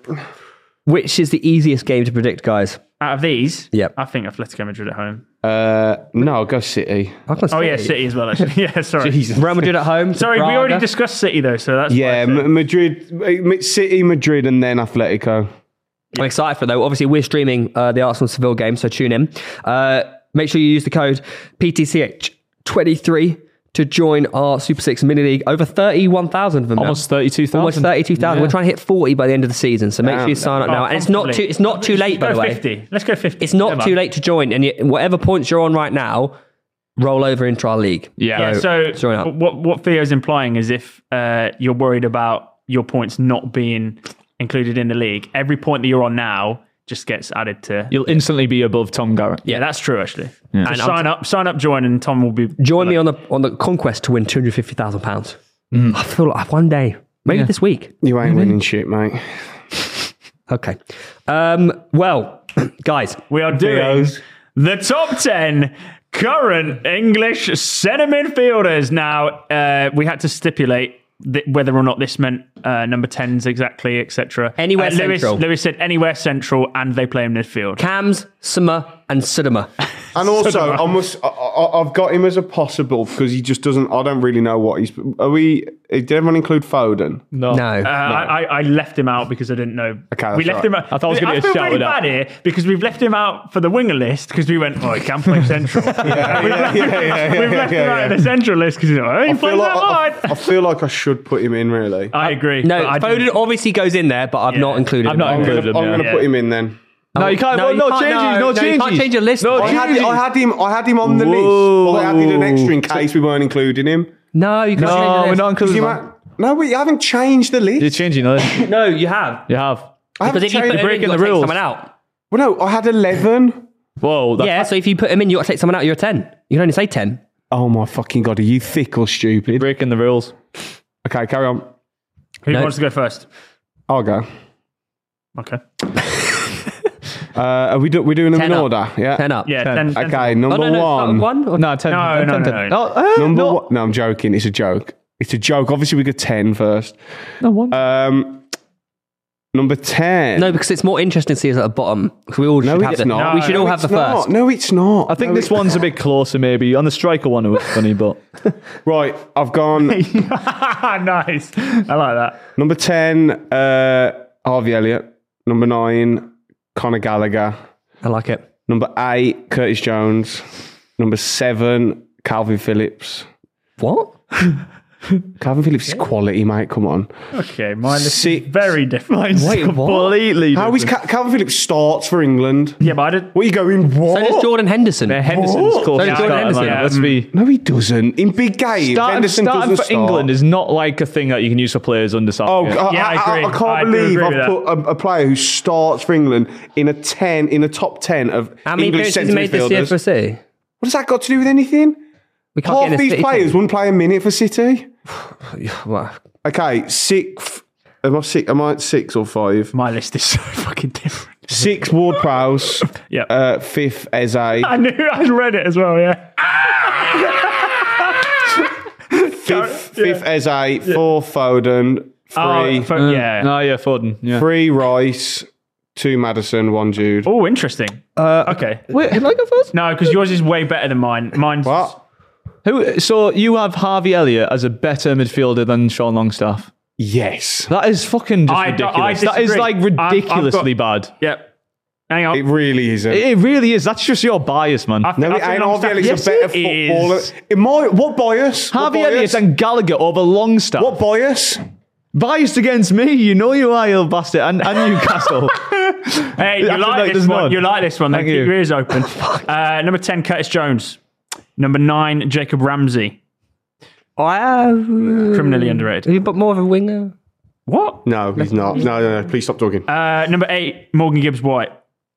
which is the easiest game to predict, guys? Out of these, Yep. I think Atletico Madrid at home. Uh, no, go City. Oh yeah, City as well. Actually, yeah. Sorry, Jesus. Real Madrid at home. to sorry. We Braga. already discussed City though, so that's Yeah, why I said- M- Madrid, uh, City, Madrid, and then Atletico. I'm excited for it, though. Obviously, we're streaming uh, the Arsenal Seville game, so tune in. Uh, make sure you use the code P T C H twenty-three to join our Super Six Mini League. Over thirty-one thousand of them now. Almost thirty-two thousand. Almost thirty-two thousand. Yeah. We're trying to hit forty by the end of the season, so make sure you sign up Oh, now. And it's not too. comfortably. It's not too late, by Let's the go way. fifty. Let's go fifty. It's not Come too on. late to join, and you, whatever points you're on right now, roll over into our league. Yeah. So, So join up. what what Theo's implying is if uh, you're worried about your points not being included in the league, every point that you're on now just gets added to. You'll instantly be above Tom Garrett. Yeah, that's true actually. And So I'm- sign up, sign up, join, and Tom will be. Join me on the on the conquest to win two hundred fifty thousand pounds. I feel like one day, maybe this week. You ain't winning shit, mate. Okay. Um, well, guys, We are doing Theo's. the top ten current English centre midfielders. Now, uh, we had to stipulate th- whether or not this meant uh, number tens exactly, et cetera. Anywhere uh, Lewis, central. Lewis said anywhere central, and they play in midfield. Cams, Summer, and Sudama. And also, I must, I, I, I've got him as a possible because he just doesn't. I don't really know what he's. Are we? Did everyone include Foden? No. No. Uh, I, I left him out because I didn't know. Okay, that's we left right. him out. I thought I was gonna I get feel shouted really at. bad here because we've left him out for the winger list because we went, oh, he can play central. we've yeah, left, yeah, yeah, yeah, we've left yeah, him out yeah. in the central list because he's like, oh, he I plays feel, like, that I, wide. I feel like I should put him in. Really, I agree. No, but I Foden didn't- obviously goes in there, but I've Yeah. not included I've him. not I'm included gonna, him. I'm yeah. gonna put him in then. No, you can't. No, No, you no can't- changes. no, No, no, changes. you can't change your list. No I I had, changes. I had him. I had him on the Whoa. list, but I added an extra in case we weren't including him. No, you can't No, change we're your list. not Because including you him. might, no, we haven't changed the list. You're changing it. No, you have. You have. I haven't Because if you put changed. him in, breaking you've got the to take rules. someone out. Well, no, I had eleven. Whoa. That, Yeah, so if you put him in, you've got to take someone out, you're a ten. You can only say ten. Oh my fucking god, are you thick or stupid? breaking the rules. Okay, carry on. Who No. wants to go first? I'll go. Okay. Uh, are we do, we doing them Ten in up. order? Yeah. Ten up. Yeah. Ten. ten, ten. Okay, Oh, number no, no, one. one? Or No, ten. No, ten, no, ten, no, ten. no. uh, Number no. one. No, I'm joking. It's a joke. It's a joke. Obviously, we got ten first. No one. Um, number ten. No, because it's more interesting to see us at the bottom. Because we all no, should have it's the, not. We should no, all have it's the not. first. No, it's not. I think No, this it- one's a bit closer, maybe. On the striker one, it was funny, but Right, I've gone. Nice. I like that. Number ten, uh, Harvey Elliott. Number nine, Conor Gallagher. I like it. Number eight, Curtis Jones. Number seven, Calvin Phillips. What? Calvin Phillips is quality, mate. Come on. Okay, mine is Six. very different. Wait, what? Completely. How is Cal- Calvin Phillips starts for England? Yeah, but I did. What are you going? What? So does Jordan Henderson. Yeah, Henderson's What? close So to does Jordan starting, Henderson. man. Let's be. No, he doesn't. In big games, Starting, Henderson starting doesn't for start. England is not like a thing that you can use for players under Oh, Southgate. I, Yeah, I, I I, agree. I can't I do believe agree I've with put a, a player who starts for England in a ten, in a top ten of How many English appearances centre he made this year midfielders. for City? What has that got to do with anything? We can't Half get in a these City players team. wouldn't play a minute for City. Well, Okay, six. Am I six? Am I at six or five? My list is so fucking different. Six Ward Prowse. Yep. Uh, fifth Eze. I knew I read it as well. Yeah. Fifth, fifth Eze. Four Foden. Three. Oh, fo- yeah. No, yeah, Foden. Yeah. Three Rice. Two Maddison. One Jude. Oh, interesting. uh, Okay. wait, can I go first? No, because yours is way better than mine. Mine's What? Who? So you have Harvey Elliott as a better midfielder than Sean Longstaff. Yes. That is fucking just I don't- I ridiculous. That is disagree. like I've- I've ridiculously got- bad. Yep. Hang on. It really isn't. It really is. That's just your bias, man. I- no, I it think ain't. Longstaff- Harvey Elliott's Yes, a better it footballer. is. In my, what bias? Harvey what bias? Elliott and Gallagher over Longstaff. What bias? Biased against me. You know you are, you bastard. And, and Newcastle. Hey, you Actually, like no, this there's one? none. You like this one? Then Thank keep you. your ears open. uh, number ten, Curtis Jones. Number nine, Jacob Ramsey. I have. Criminally underrated. Have you got more of a winger? What? No, he's not. No, no, no. Please stop talking. Uh, number eight, Morgan Gibbs White.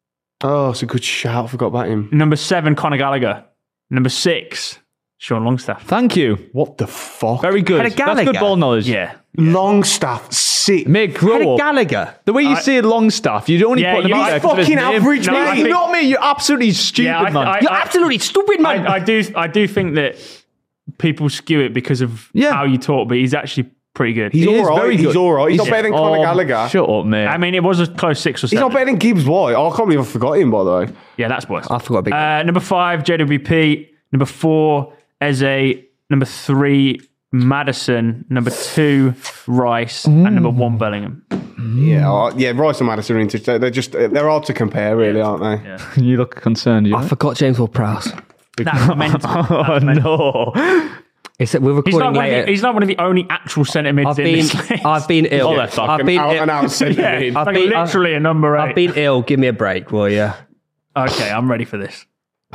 Oh, it's a good shout. I forgot about him. Number seven, Conor Gallagher. Number six, Sean Longstaff. Thank you. What the fuck? Very good. Had a That's Gallagher? good ball knowledge. Yeah. Longstaff, sick. Mate, grow Had a up. Gallagher. The way you I- say Longstaff, you only Yeah, put him you- out He's there 'cause of his fucking name. average, No, I mate. think- Not me. You're absolutely stupid, Yeah, I- man. I- You're absolutely stupid, man. I, I do. I do think that people skew it because of Yeah. how you talk, but he's actually pretty good. He's He is all right. very He's good. all right. He's not Yeah. better than Conor Oh, Gallagher. Shut up, mate. I mean, it was a close six or He's seven. not better than Gibbs White. Oh, I can't believe I forgot him, by the way. Yeah, that's worse. I forgot a big. Uh, number five, J W P. Number four, Eze. Number three, Madison. Number two, Rice. And number one, Bellingham. Yeah, uh, yeah. Rice and Madison are into. They're just. They're hard to compare, really, aren't they? Yeah. You look concerned. You. I forgot James Ward-Prowse. That's mental. Oh That's mental. no! It's that we're He's recording not, one of later. the, he's not one of the only actual centre mids I've in been, this list. I've been ill. Oh, left back. I've been, out ill. and out centre yeah, mid. I've like been- literally a number eight. I've been ill. Give me a break, will you? Okay, I'm ready for this.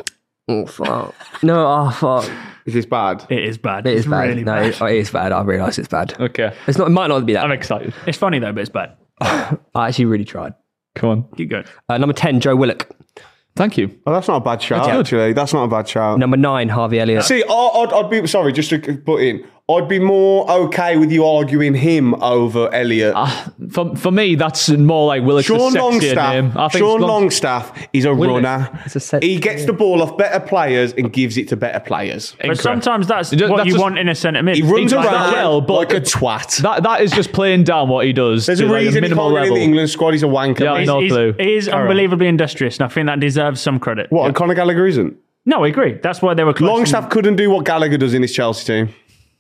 Oh fuck! No, oh fuck! Is this bad? It is bad. It is it's bad. really no, bad. It, it is bad. I realise it's bad. Okay, It's not. It might not be that. I'm excited. It's funny though, but it's bad. I actually really tried. Come on. Keep going. Uh, number ten, Joe Willock. Thank you. Oh, that's not a bad shout. good. Actually, that's not a bad shout. Number nine, Harvey Elliott. See, I- I'd, I'd be sorry. Just to put in, I'd be more okay with you arguing him over Elliot. For, for me, that's more like Willock's Sean a sexier Longstaff. name. I think Sean Long- Longstaff is a runner. It's a set- He gets the ball off better players and gives it to better players. But Incorrect. sometimes that's Ju- what that's you just- want in a centre mid. He runs He's like around that. well, but- like a twat. That that is just playing down what he does. There's to a like reason he minimal can't get in level. the England squad. He's a wanker. Yeah, I mate. know. He's, clue. he is unbelievably industrious, and I think that deserves some credit. What? And Conor Gallagher isn't. No, I agree. That's why they were close. Longstaff couldn't do what Gallagher does in his Chelsea team.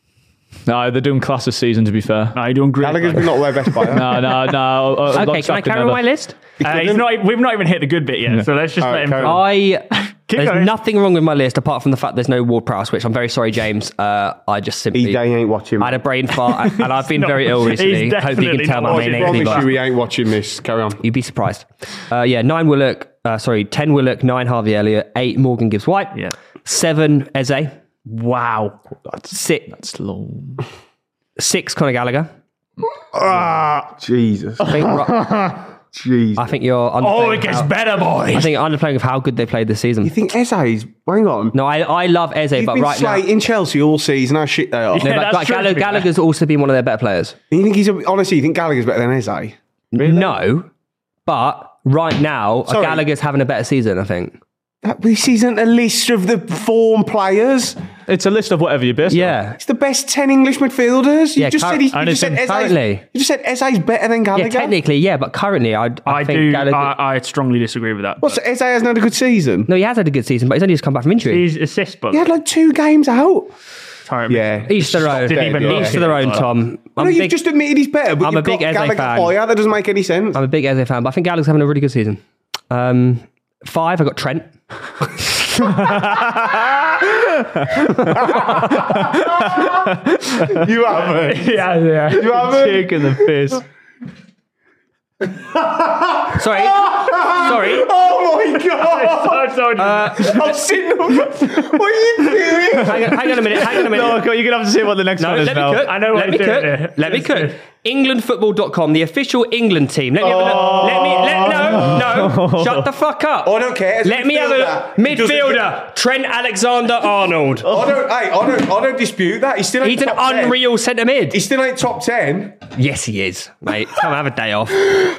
No, they're doing class this season. To be fair. No, you're doing great. Gallagher's been not their best player. No, no, no. uh, Okay, Longstaff can I could carry on never. my list? Uh, he's not, we've not even hit the good bit yet, so let's just All let right, him carry go. on. I. Keep There's going. nothing wrong with my list apart from the fact there's no Ward-Prowse, which I'm very sorry, James. Uh, I just simply. E J ain't watching. I had a brain fart and I've been not- very ill he's recently. Hope you definitely can tell not my watching. main I thing. promise you he ain't watching this. Carry on. You'd be surprised. Uh, yeah, nine Willock. Uh, sorry, ten Willock, nine Harvey Elliott, eight Morgan Gibbs White, Yeah. seven Eze, Wow. six Slow. six Conor Gallagher. Ah, Jesus. I think, Ro- Jesus. I think you're underplaying. Oh, it gets how, better, I boys. think you're underplaying of how good they played this season. You think Eze's... Hang on. No, I, I love Eze, He's but been right now. slating Chelsea all season. How shit they are. No, Yeah, but, that's but true, Gallagher, to be fair. Gallagher's also been one of their better players. You think he's... A, honestly, you think Gallagher's better than Eze? No, but right now, Sorry. Gallagher's having a better season, I think. That, this isn't a list of the form players. It's a list of whatever you base. it on. Yeah. It's the best ten English midfielders. You Yeah, just cur- said, he's, you and just it's said in- Eze's... currently. You just said Eze's better than Yeah, Gallagher. technically, yeah, but currently, I, I, I think do. Gallagher. I, I strongly disagree with that. What, so Eze hasn't had a good season? no, he has had a good season, but he's only just come back from injury. His assist, but He had like two games out. Tyrant- Yeah. Each to their own. Didn't even Each look. to their own, Tom. I I'm know a you've big, just admitted he's better, but I'm you've a big got Eze Gallagher fan. higher. That doesn't make any sense. I'm a big Eze fan, but I think Gallagher's having a really good season. Um, five, I got Trent. You haven't. Yeah, yeah. You haven't. Taking the piss. Sorry. Sorry. Oh my god! So, so, I'm sitting up. What are you doing? Hang on, hang on a minute. Hang on a minute. No, you're going to have to say what the next No, one is let me now. cook. I know what let me he's cook. doing here. Let me Let's cook. do it. England Football dot com, the official England team. Let me have a look. Let me. Let, no, no. Shut the fuck up. I don't care. As a Let me have a midfielder, he doesn't midfielder. Trent Alexander-Arnold. I don't. Hey, I don't. I don't dispute that. He's still. Ain't He's an top ten. unreal centre mid. He still ain't top ten. Yes, he is, mate. Come have a day off.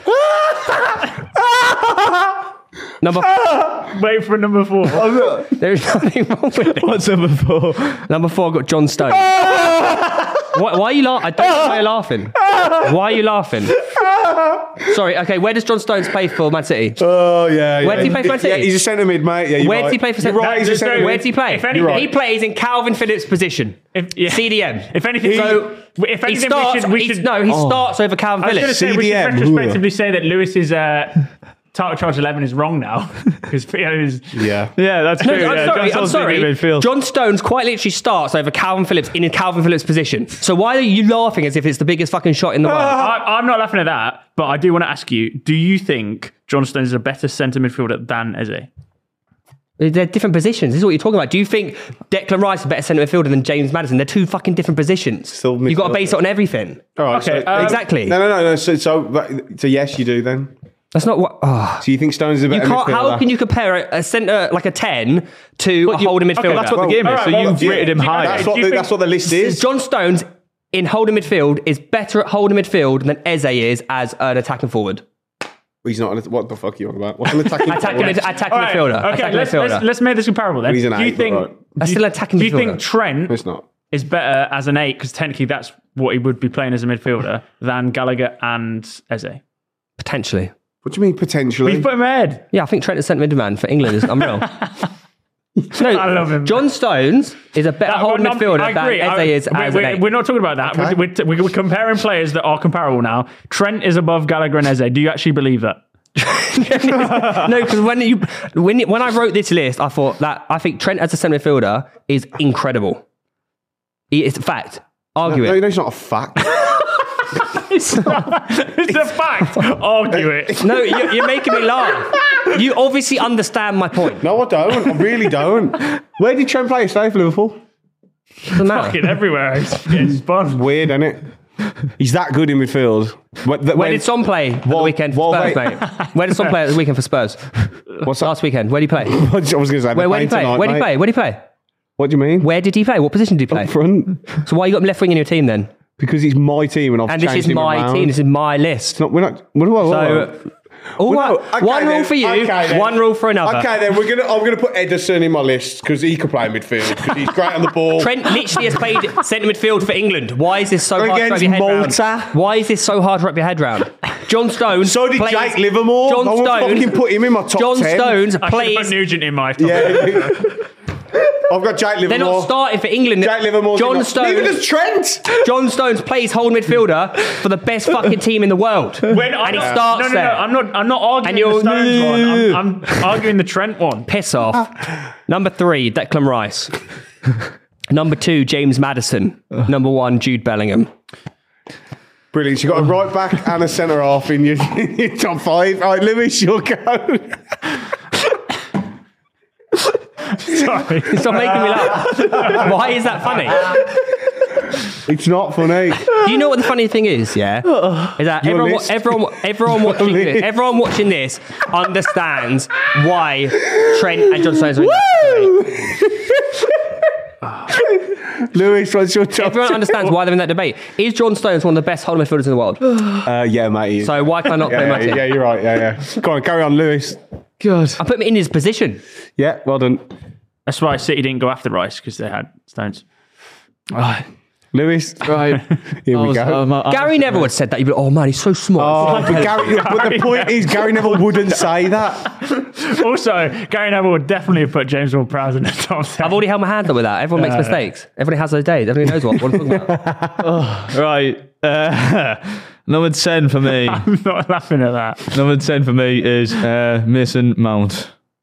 Number four. Wait for number four. There's nothing wrong with it. What's number four? Number four, I've got John Stones. why, why are you laughing? I don't know why you're laughing. Why are you laughing? Sorry, okay, where does John Stones play for Man City? Oh yeah. Where does he play for Man City? Yeah, he's a centre mid, mate. Yeah, you're Where right. does he play for You're centre right. He's a There's no- centre mid. Where does he play? If anything- he plays in Calvin Phillips' position. If, yeah. C D M. If anything, So, if He anything, starts, we should. We he's- should no, he starts over Calvin I was going to Phillips. say we should C D M. retrospectively say that Lewis's uh, title charge eleven is wrong now because is Yeah. Yeah, that's No, true. I'm yeah, sorry. John I'm Stones sorry. being in midfield. John Stones quite literally starts over Calvin Phillips in Calvin Phillips' position. So why are you laughing as if it's the biggest fucking shot in the world? I, I'm not laughing at that, but I do want to ask you: do you think John Stones is a better centre midfielder than Eze? They're different positions. This is what you're talking about. Do you think Declan Rice is a better centre midfielder than James Maddison? They're two fucking different positions. Still You've got to midfielder. base it on everything. All right. Okay, So, um, Exactly. no, no, no, no. So, so, so, yes, you do then. That's not what. Oh. So you think Stones is a You better can't. midfielder? How can you compare a, a centre like a ten to a holding midfielder? Okay, that's what the game is. All right, so well, you've yeah, rated him yeah, high. That's what, Do you the, think- that's what the list is. John Stones in holding midfield is better at holding midfield than Eze is as an attacking forward. He's not. An, what the fuck are you on about? What's an attacking? Attacking, forward? mid, attacking All right, midfielder. Okay, attacking let's, midfielder. let's let's make this comparable then. He's an do you eight, think? but right. That's do still you- attacking Do you midfielder. think Trent It's not. is better as an eight because technically that's what he would be playing as a midfielder than Gallagher and Eze? Potentially. What do you mean potentially? We've put him ahead. Yeah, I think Trent is centre mid man for England is unreal. No, I love him. John Stones is a better That- holding no, midfielder I agree. than I- Eze is we- as we- an eight. We're not talking about that. Okay. We're, we're, we're comparing players that are comparable now. Trent is above Gallagher and Eze. Do you actually believe that? No, because when you when you- when I wrote this list, I thought that I think Trent as a centre midfielder is incredible. He- It's a fact. Argue no, it. no, it's not a fact. It's, it's a fact. Argue it. No, you're, you're making me laugh. You obviously understand my point. No, I don't. I really don't. Where did Trent play? Stay for Liverpool. Doesn't matter. Fucking everywhere. It's getting spun. Weird, isn't it? He's that good in midfield. When, Where did Son play at the Well- weekend for well, Spurs, wait. mate? Where did Son play at the weekend for Spurs? What's that? Last weekend. Where did he play? I was going to say. Where, where did he play? Where did he play? Where did he play? What do you mean? Where did he play? What position did he play? Up front. So why you got him left wing in your team then? Because he's my team and I've And this changed is him my around. team. This is my list. No, we're not. What do I? What So, all Well, right, no, okay one then, rule for you, okay then. one rule for another. Okay, then we're gonna. I'm gonna put Ederson in my list because he can play midfield because he's great on the ball. Trent literally has played centre midfield for England. Why is this so hard to wrap Against your head Malta. round? Why is this so hard to wrap your head round? John Stones. So did plays, Jake Livermore. John I would Stones. fucking put him in my top John ten. Stones I should have put plays. Nugent in my top. Yeah. I've got Jake Livermore. They're not starting for England. Jake Livermore. John Neither Stones. does Trent. John Stones plays holding midfielder for the best fucking team in the world, When I'm and he not- starts no, no, there. no, I'm not. I'm not arguing And the you're- Stones one. I'm, I'm arguing the Trent one. Piss off. Number three, Declan Rice. Number two, James Maddison. Number one, Jude Bellingham. Brilliant. You got a right back and a centre half in your, in your top five. All right, Lewis, you'll go. Sorry. Stop making me laugh. Why is that funny? It's not funny. Do you know what the funny thing is? Yeah, is that Your everyone, list. everyone, everyone watching list. this, everyone watching this understands why Trent and John Stones are in that debate. Lewis, what's your top? Everyone understands why they're in that debate. Is John Stones one of the best holding midfielders in the world? Uh, yeah, mate. he is. So why can I not play yeah, my yeah, team? yeah, you're right. Yeah, yeah. Go on, carry on, Lewis. God. I put him in his position. Yeah, well done. That's why City didn't go after Rice because they had Stones. Right. Lewis, Right. here I we was- go. um, I- Gary Neville would have said that. You'd be like, oh man, he's so smart. Oh, but, Gary, but the point is, Gary Neville wouldn't say that. Also, Gary Neville would definitely have put James Ward-Prowse in the top ten. I've already held my hand up with that. Everyone makes mistakes. Everybody has those days. Everybody knows what, what I'm talking about. Right. Uh, number ten for me. I'm not laughing at that. Number ten for me is uh, Mason Mount.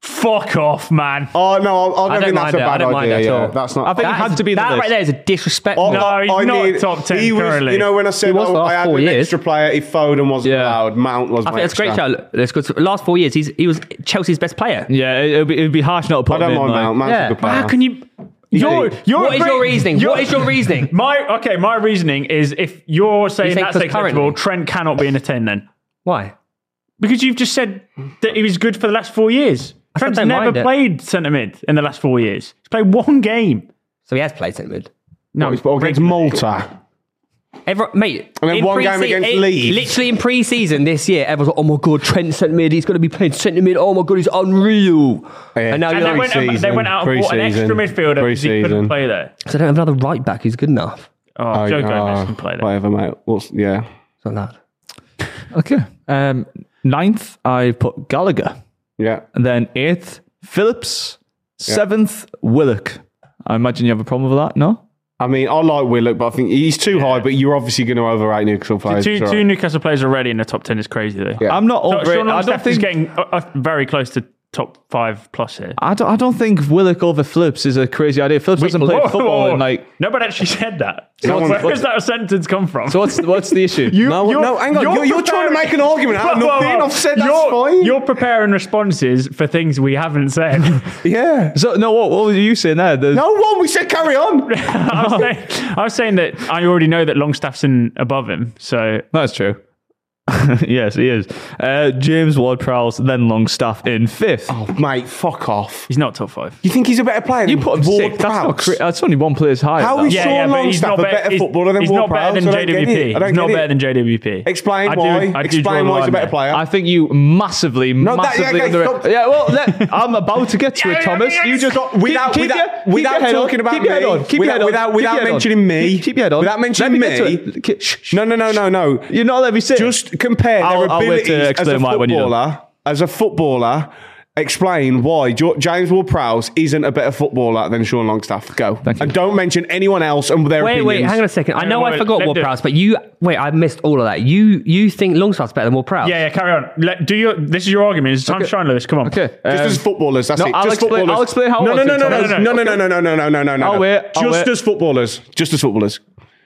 Fuck off, man. Oh no, I, I don't don't think that's mind a it. I bad don't mind idea. it at Yeah, all. that's not. I think That it had is- to be in the that list. right there is a disrespect. Oh, No, I- he's I not need- top ten He was, currently. you know, when I said He was oh, for the I last had four an years. extra player, if Foden wasn't Yeah. allowed, Mount was I my think that's a great extra. shout. That's good. The last four years, he's he was Chelsea's best player. Yeah, it would be, it'd be harsh not to put I don't him in. mind like- Mount. Mount's Yeah. a good player. How can you? You're, you're What is great- your reasoning? you're- What is your reasoning? My okay, my reasoning is if you're saying think that's because acceptable, currently- Trent cannot be in a ten then. Why? Because you've just said that he was good for the last four years. I Trent's don't never mind it. played centre mid in the last four years. He's played one game. So he has played centre mid. No, He's bought against Malta. Every, mate, And then in one game pre-se- against it- Leeds. Literally in pre-season this year, everyone's like, "Oh my god, Trent centre mid. He's going to be playing centre mid. Oh my god, he's unreal." Yeah. And now and you're they like, went, and they went out and bought an extra Pre-season. midfielder because he couldn't Pre-season. play there. "So I don't have another right back who's good enough." Oh, Joe Oh, Gomez oh, can play there. Whatever, mate. What's, yeah. It's not that. Okay. Um, ninth, I put Gallagher. Yeah. And then eighth, Phillips. Seventh, Willock. I imagine you have a problem with that, no? I mean, I like Willock, but I think he's too high, but you're obviously going to overrate Newcastle players. Two, It's all two right. Newcastle players already in the top ten is crazy though. Yeah. I'm not So, over Sean it. I don't Longstaff is think getting uh, uh, very close to top five plus here. I don't, I don't think Willock over Phillips is a crazy idea. Phillips hasn't played Whoa, football whoa, whoa. in like. Nobody actually said that. No one- Where what- does that sentence come from? So what's what's the issue? You- No, you're- no, hang on. You're, you're trying to preparing- make an argument out of Whoa, whoa, nothing. whoa. I've said that's you're, fine. You're preparing responses for things we haven't said. yeah. So no, what, what were you saying there? The- No one. We said carry on. I, was saying, I was saying that I already know that Longstaff's in above him. So That's true. Yes, he is. Uh, James Ward-Prowse, then Longstaff in fifth. Oh, mate, fuck off. he's not top five. You think he's a better player You than put him Ward sixth. That's, not Prowse? cra- that's only one player's higher. How than is that. Sean but he's Longstaff not a bet- better he's- footballer than He's Ward not better Prowse? than I don't get it. J W P. I don't He's not get it. better than J W P. Explain I do- why. I do draw Explain the why he's a line better there. player. I think you massively, that- massively okay, under. stop. Yeah, well, let, I'm about to get to it, Thomas. You just Stop. Without, keep, without, keep your, keep without your head talking on. about keep me, your head on. Keep without, your head on. without, keep without your head on. mentioning me, keep, keep your head on. without mentioning let me, get to me. it. Ke- shh, shh. No, no, no, no, no. You're not letting me sit. Just compare I'll- their I'll wait abilities to as a explain why when you're done. footballer. As a footballer, explain why Jo- James Ward-Prowse isn't a better footballer than Sean Longstaff. Go. Thank you. And don't mention anyone else and their Wait, opinions. wait, hang on a second. I Hang know on, I wait, forgot let Ward do- Prowse, but you wait. I missed all of that. You you think Longstaff's better than Ward Prowse? Yeah, yeah, carry on. Let, do your. This is your argument. It's time to shine, Lewis. Come on. Okay. Just um, as footballers, that's no, it. I'll Just explain- footballers. I'll explain how I No, no, want no, it, no, no, Thomas. no, no, no, no, no, no, no, no, no, no. I'll wait, I'll Just wait. as footballers. Just as footballers.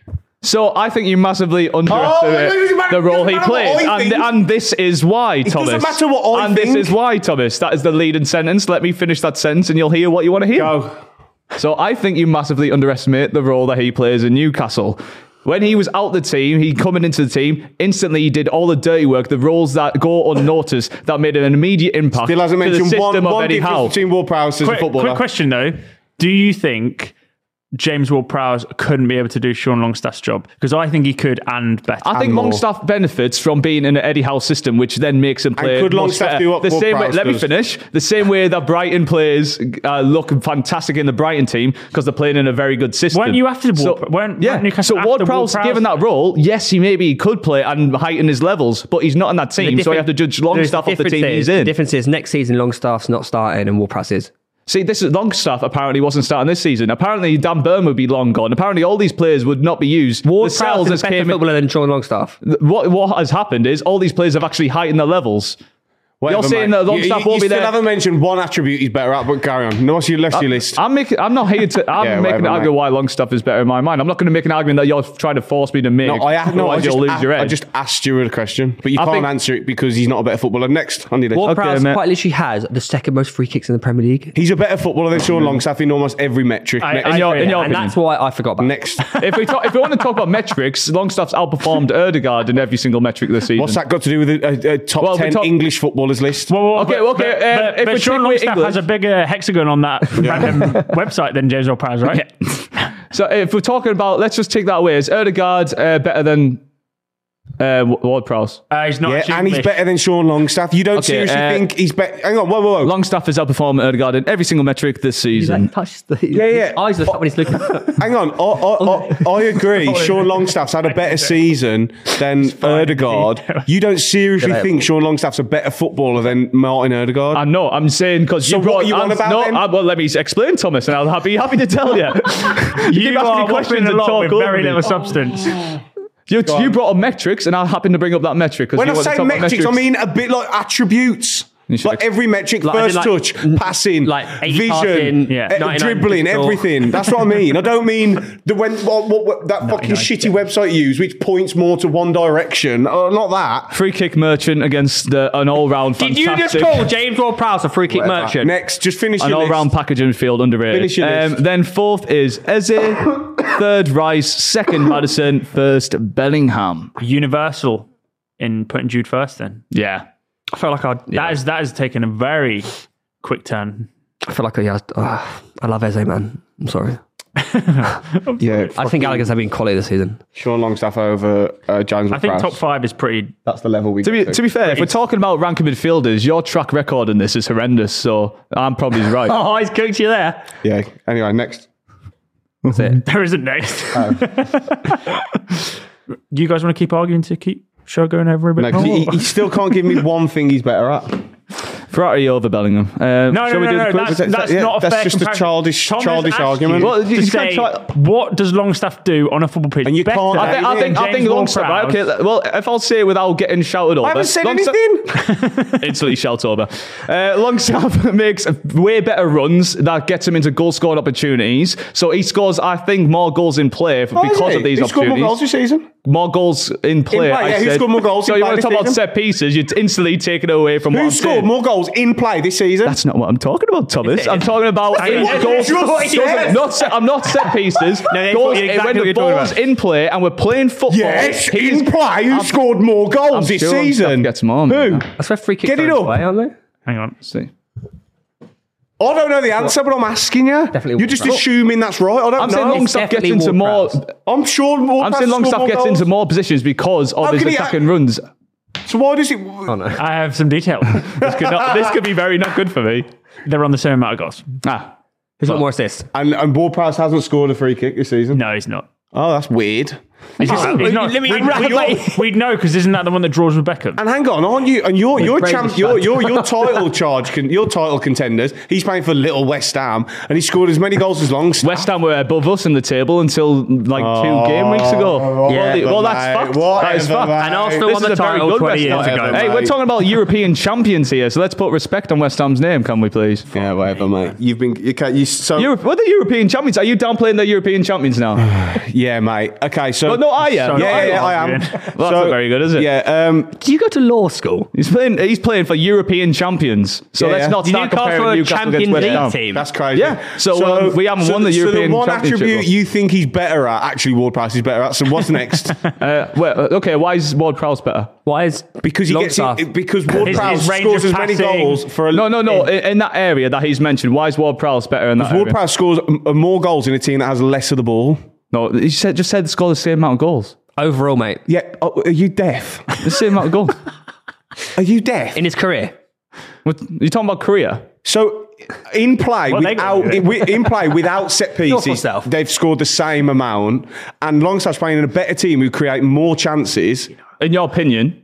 So I think you massively Oh, it underestimate doesn't matter- the role it he doesn't matter plays, what I and, think. and this is why, Thomas. doesn't matter what I and think. this is why, Thomas. That is the leading sentence. Let me finish that sentence, and you'll hear what you want to hear. Go. So I think you massively underestimate the role that he plays in Newcastle. When he was out the team, he coming into the team, instantly he did all the dirty work, the roles that go unnoticed, that made an immediate impact Still hasn't to the mentioned system one, of one Eddie difference Howe. between Ward-Prowse as a Quick, footballer. quick question though. Do you think James Ward-Prowse couldn't be able to do Sean Longstaff's job? Because I think he could and better. I think and more. Longstaff benefits from being in an Eddie Howe system, which then makes him play. could much Longstaff better. do what the same way? Ward-Prowse Let me does? finish. The same way that Brighton players uh, look fantastic in the Brighton team because they're playing in a very good system. Weren't you after So- Ward- weren't- yeah. weren't Newcastle so after Ward-Prowse, Ward-Prowse? given that role, yes, he maybe could play and heighten his levels, but he's not in that team, so you have to judge Longstaff off the team is, he's The in. difference is next season Longstaff's not starting and Ward Prowse is. See, this is Longstaff apparently wasn't starting this season. Apparently, Dan Burn would be long gone. Apparently, all these players would not be used. Ward the Prowse Cells is has a better came in. footballer than Sean Longstaff. What, what has happened is all these players have actually heightened their levels. Whatever, You're saying mate. that Longstaff you, you, won't you be still there. haven't mentioned one attribute he's better at, but carry on. No, what's your left your list? I'm making. I'm not here to. I'm Yeah, making whatever, an argument mate. why Longstaff is better in my mind. I'm not going to make an argument that you're trying to force me to make. No, I, ha- no, I, otherwise just, you'll lose a- your head. I just asked you a question, but you I can't think- answer it because he's not a better footballer. Next on your list. Ward Okay, Prowse mate. quite literally has the second most free kicks in the Premier League. He's a better footballer than Sean Longstaff in almost every metric. I- Next. I in your, agree. in your And opinion. that's why I forgot about it. Next. if we talk, if we want to talk about metrics, Longstaff's outperformed Erdegaard in every single metric this season. What's that got to do with a, a, a top Well, we ten talk- English footballers list? Well, well, Okay, but, okay, But, um, but, if but we Sean take away Longstaff English- has a bigger hexagon on that random website than James Ward-Prowse, right? So if we're talking about, let's just take that away. Is Erdegaard uh, better than uh, Ward-Prowse? Uh, he's not. Yeah, actually and he's English. better than Sean Longstaff. You don't Okay, seriously uh, think he's better? Hang on, whoa, whoa, whoa. Longstaff has outperformed Erdegaard in every single metric this season. touched the Yeah, yeah. his eyes look up when he's looking. Hang on, I, I, I, I agree. Sean Longstaff's had a better season than Erdegaard. You don't seriously Yeah, think Sean Longstaff's a better footballer than Martin Erdegaard? I know. I'm saying because So you brought. what are you on I'm- about No, then? I, well, let me explain, Thomas, and I'll be happy to tell you. You keep asking are me questions waffling a and lot talk with over very me. little substance. You, you brought up metrics, and I happen to bring up that metric. 'cause when you I want to say talk about metrics, I mean a bit like attributes. Like every metric, Like, as first in, like, touch, n- passing, like eighty vision, passing, yeah. eh, ninety-nine dribbling, control. everything. That's what I mean. I don't mean the when what, what, what, that fucking shitty website you use, which points more to one direction. Oh, not that. Free kick merchant against the, an all-round Did fantastic... you just call James Ward-Prowse a free kick Whatever. merchant? Next, just finish An your all-round list. package in field underrated. Finish your Um, list. then fourth is Eze, third Rice, second Madison, first Bellingham. Universal in putting Jude first. Then Yeah. I feel like I'd. Yeah, that is that has taken a very quick turn. I feel like I. Yeah, uh, I love Eze, man. I'm sorry. Yeah, I think Gallagher's having quality this season. Sean Longstaff over uh, James. I think Ward-Prowse. top five is pretty. That's the level we To be, get to be fair, if we're talking about ranking midfielders, your track record in this is horrendous, so I'm probably right. Oh, he's cooked you there. Yeah. Anyway, next. That's it. There isn't next. Do you guys want to keep arguing to keep show going over a bit? No, 'cause he, he still can't give me one thing he's better at. Ferrari over Bellingham. Um, No, shall no, we no, do the no. quiz? That's, That's- that's yeah, not a that's fair just a comparison. childish- Tom has childish asked argument. you Well, you to just say, can't try- what does Longstaff do on a football pitch? And you better can't- I think, I than think, I think James Longstaff, right? Okay, Ward-Prowse? well, if I'll say it without getting shouted over. I haven't said Longstaff- anything. Instantly shout over. Uh, Longstaff makes way better runs that gets him into goal scoring opportunities. So he scores, I think, more goals in play for, Oh, is because he? of these Who scored more opportunities. goals this season? More goals in play. play, I yeah, who said. scored more goals So in you play want to this talk about season? set pieces? You're instantly taking it away from what Who I'm scored saying. more goals in play this season? That's not what I'm talking about, Thomas. I'm talking about Hang in on. goals. You just said- Not set, I'm not set pieces. that's goals, what- exactly when what the you're talking ball's about. in play and we're playing football. yes, he's- in play. Who I'm- scored more goals I'm this sure Longstaff season? gets more. Who? man. That's where free kicks Get it are in up. play, aren't they? Hang on. See. I don't know the answer, but I'm asking you. Definitely You're just Ward-Prowse. assuming that's right. I don't I'm know. saying Longstaff gets definitely into more. Ward-Prowse. I'm sure. I'm Ward-Prowse saying scored Longstaff more gets goals. into more positions because of How his can he- attacking runs. So why does it? Oh no. I have some detail. This could, not, this could be very not good for me. They're on the same amount of goals. Ah, Who's got more assists? And and Ward-Prowse hasn't scored a free kick this season. No, he's not. Oh, that's weird. He's just, he's not. let me- we'd, right, we'd, mate. we'd know because isn't that the one that draws with Beckham? And hang on, aren't you? And your your Brave champ, as your fuck. your your title charge, con, your title contenders. He's playing for Little West Ham, and he scored as many goals as Longstaff. West Ham were above us in the table until like two game weeks ago. Yeah. well, the- well, Mate, that's fact. whatever, That is fact. mate. And Arsenal This won is the a very title good twenty West years Ham. ago. Whatever, Hey, we're mate. talking about European champions here, so let's put respect on West Ham's name, can we please? Yeah, whatever, mate. You've been you can't you so Europe, what are the European champions? Are you downplaying the European champions now? yeah, mate. Okay, so Well, no, are you? So- yeah, yeah, yeah, I I am. am. Well, that's not very good, is it? Yeah, um, Do you go to law school? He's playing. He's playing for European champions. So Yeah, let's yeah. not Did start Newcastle comparing a Newcastle against Champions West League Ham. team? that's crazy. Yeah, so, um, we haven't won the European So the one Championship, attribute though. you think he's better at, actually, Ward-Prowse is better at. So what's next? Uh, well, okay, why is Ward-Prowse better? Why is Because he gets Longstaff- it, because His- Ward-Prowse his range scores of as many passing- goals for a No, no, no. In, in that area that he's mentioned, why is Ward-Prowse better in that area? Ward-Prowse scores m- more goals in a team that has less of the ball. No, he said, just said score the same amount of goals. overall, mate? Yeah, oh, are you deaf? The same amount of goals. Are you deaf? In his career, What, you talking about Korea? So in play What they without got to in, in play without set North or pieces, south? they've scored the same amount. And Longstaff's playing in a better team who create more chances. In your opinion,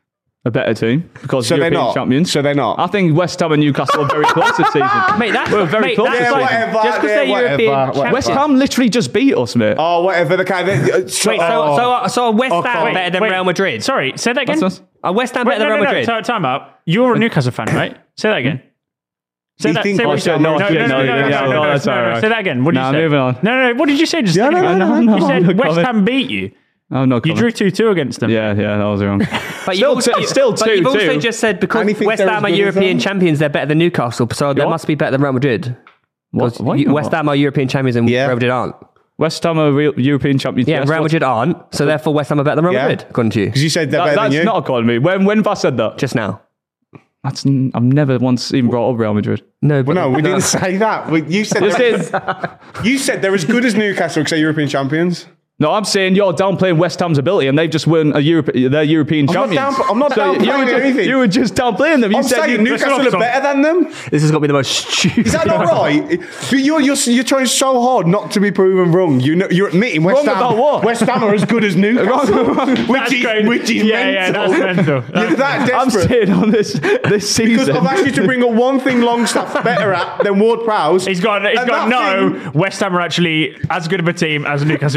a better team because So they're European not. champions. So they're not. I think West Ham and Newcastle are very close this season. mate. That's We're very mate, close. That's Yeah, like, whatever, just because yeah, they're whatever, European whatever. champions. West Ham literally just beat us, mate. Oh, whatever the kind. Of, so, Wait, so, oh. so, so are West Oh, Ham wait, better than wait. Real Madrid? Sorry, say that again. What's this? Are West Ham Wait, better no, than no, Real no, Madrid? time, time out. You're a Newcastle fan, right? Say that again. Say He that. thinks Say what West you said. Ham- No, no, no, no, no, no, no, no, no, no, no, no, no, that's no, all no. right. Say that again. What did Nah, you say? moving on. No, no, no. What did you say? Just Yeah, say it no, again. no, no, You no, said no West comment. Ham beat you. I'm not You coming. drew two two against them. Yeah, yeah, that was wrong. But Still you've also, two- still but two, you've also two. just said because And he thinks West they're Ham as are good as European them? champions, they're better than Newcastle, so they What? must be better than Real Madrid. What? What? You- West Ham are European champions and Yeah. Real Madrid aren't. West Ham are real European champions. Yeah, yes, Real what- Madrid aren't, so therefore West Ham are better than Real Yeah. Madrid, according to you. Because you said they're That, better that's than you. not according to me. When when have I said that? Just now. That's n- I've never once even brought up Real Madrid. No, but Well, no, we didn't say that. We, you said This they're, is, you said they're as good as Newcastle because they're European champions. no, I'm saying you're downplaying West Ham's ability, and they've just won a Europe. They're European I'm not champions. down- I'm not So you downplaying were just, anything. You were just downplaying them. You I'm said saying you, Newcastle are better than them. this has got to be the most stupid. Is that not right? But you're, you're you're trying so hard not to be proven wrong. You know, you're admitting West Wrong Ham. about what? West Ham are as good as Newcastle, which That's is great. which is Yeah, yeah, mental. that's mental. You're that I'm desperate. saying on this this Because season. I've asked you to bring up one thing Longstaff's better at than Ward-Prowse. He's got. He's And got that no. thing- West Ham are actually as good of a team as Newcastle United.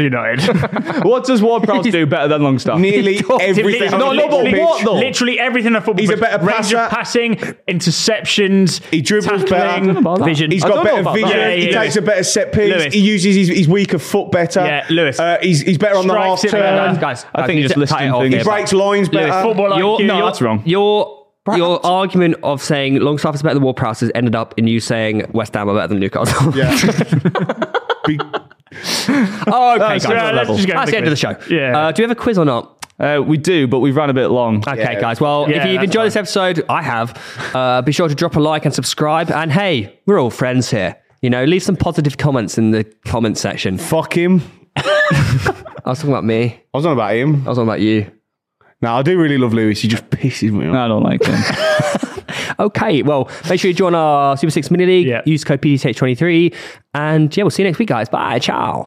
What does Ward-Prowse do better than Longstaff? Nearly everything. Literally, on No, the no, but football pitch. what though? Literally everything on football. He's a pitch. better Range passer. of passing, interceptions. He dribbles better. I don't tackling, know about that. vision. He's I got don't know better about vision. that. Yeah, he yeah, takes Lewis. a better set piece. Lewis. He uses his, his weaker foot better. Yeah, Lewis. Uh, he's, he's better on the half Strikes it turn. better. guys, I guys, think you you're just cut it listing off things. here, He but- breaks lines Lewis, better. football I Q, Your- No, your- that's wrong. Your your argument of saying Longstaff is better than Ward-Prowse has ended up in you saying West Ham are better than Newcastle. Yeah. Be- Oh, okay, That's guys. right, let's just go That's to the end of the quiz. show. Yeah. Uh, do we have a quiz or not? Uh, we do, but we've ran a bit long. Okay, Yeah. guys. Well, Yeah, if you've that's enjoyed fine. this episode, I have. Uh, be sure to drop a like and subscribe. And hey, we're all friends here. You know, leave some positive comments in the comment section. Fuck him. I was talking about me. I was on about him. I was talking about you. No, I do really love Lewis. He just pisses me off. I don't like him. Okay, well, make sure you join our Super Six Mini League. Yeah. Use code P D C H twenty-three. And yeah, we'll see you next week, guys. Bye. Ciao.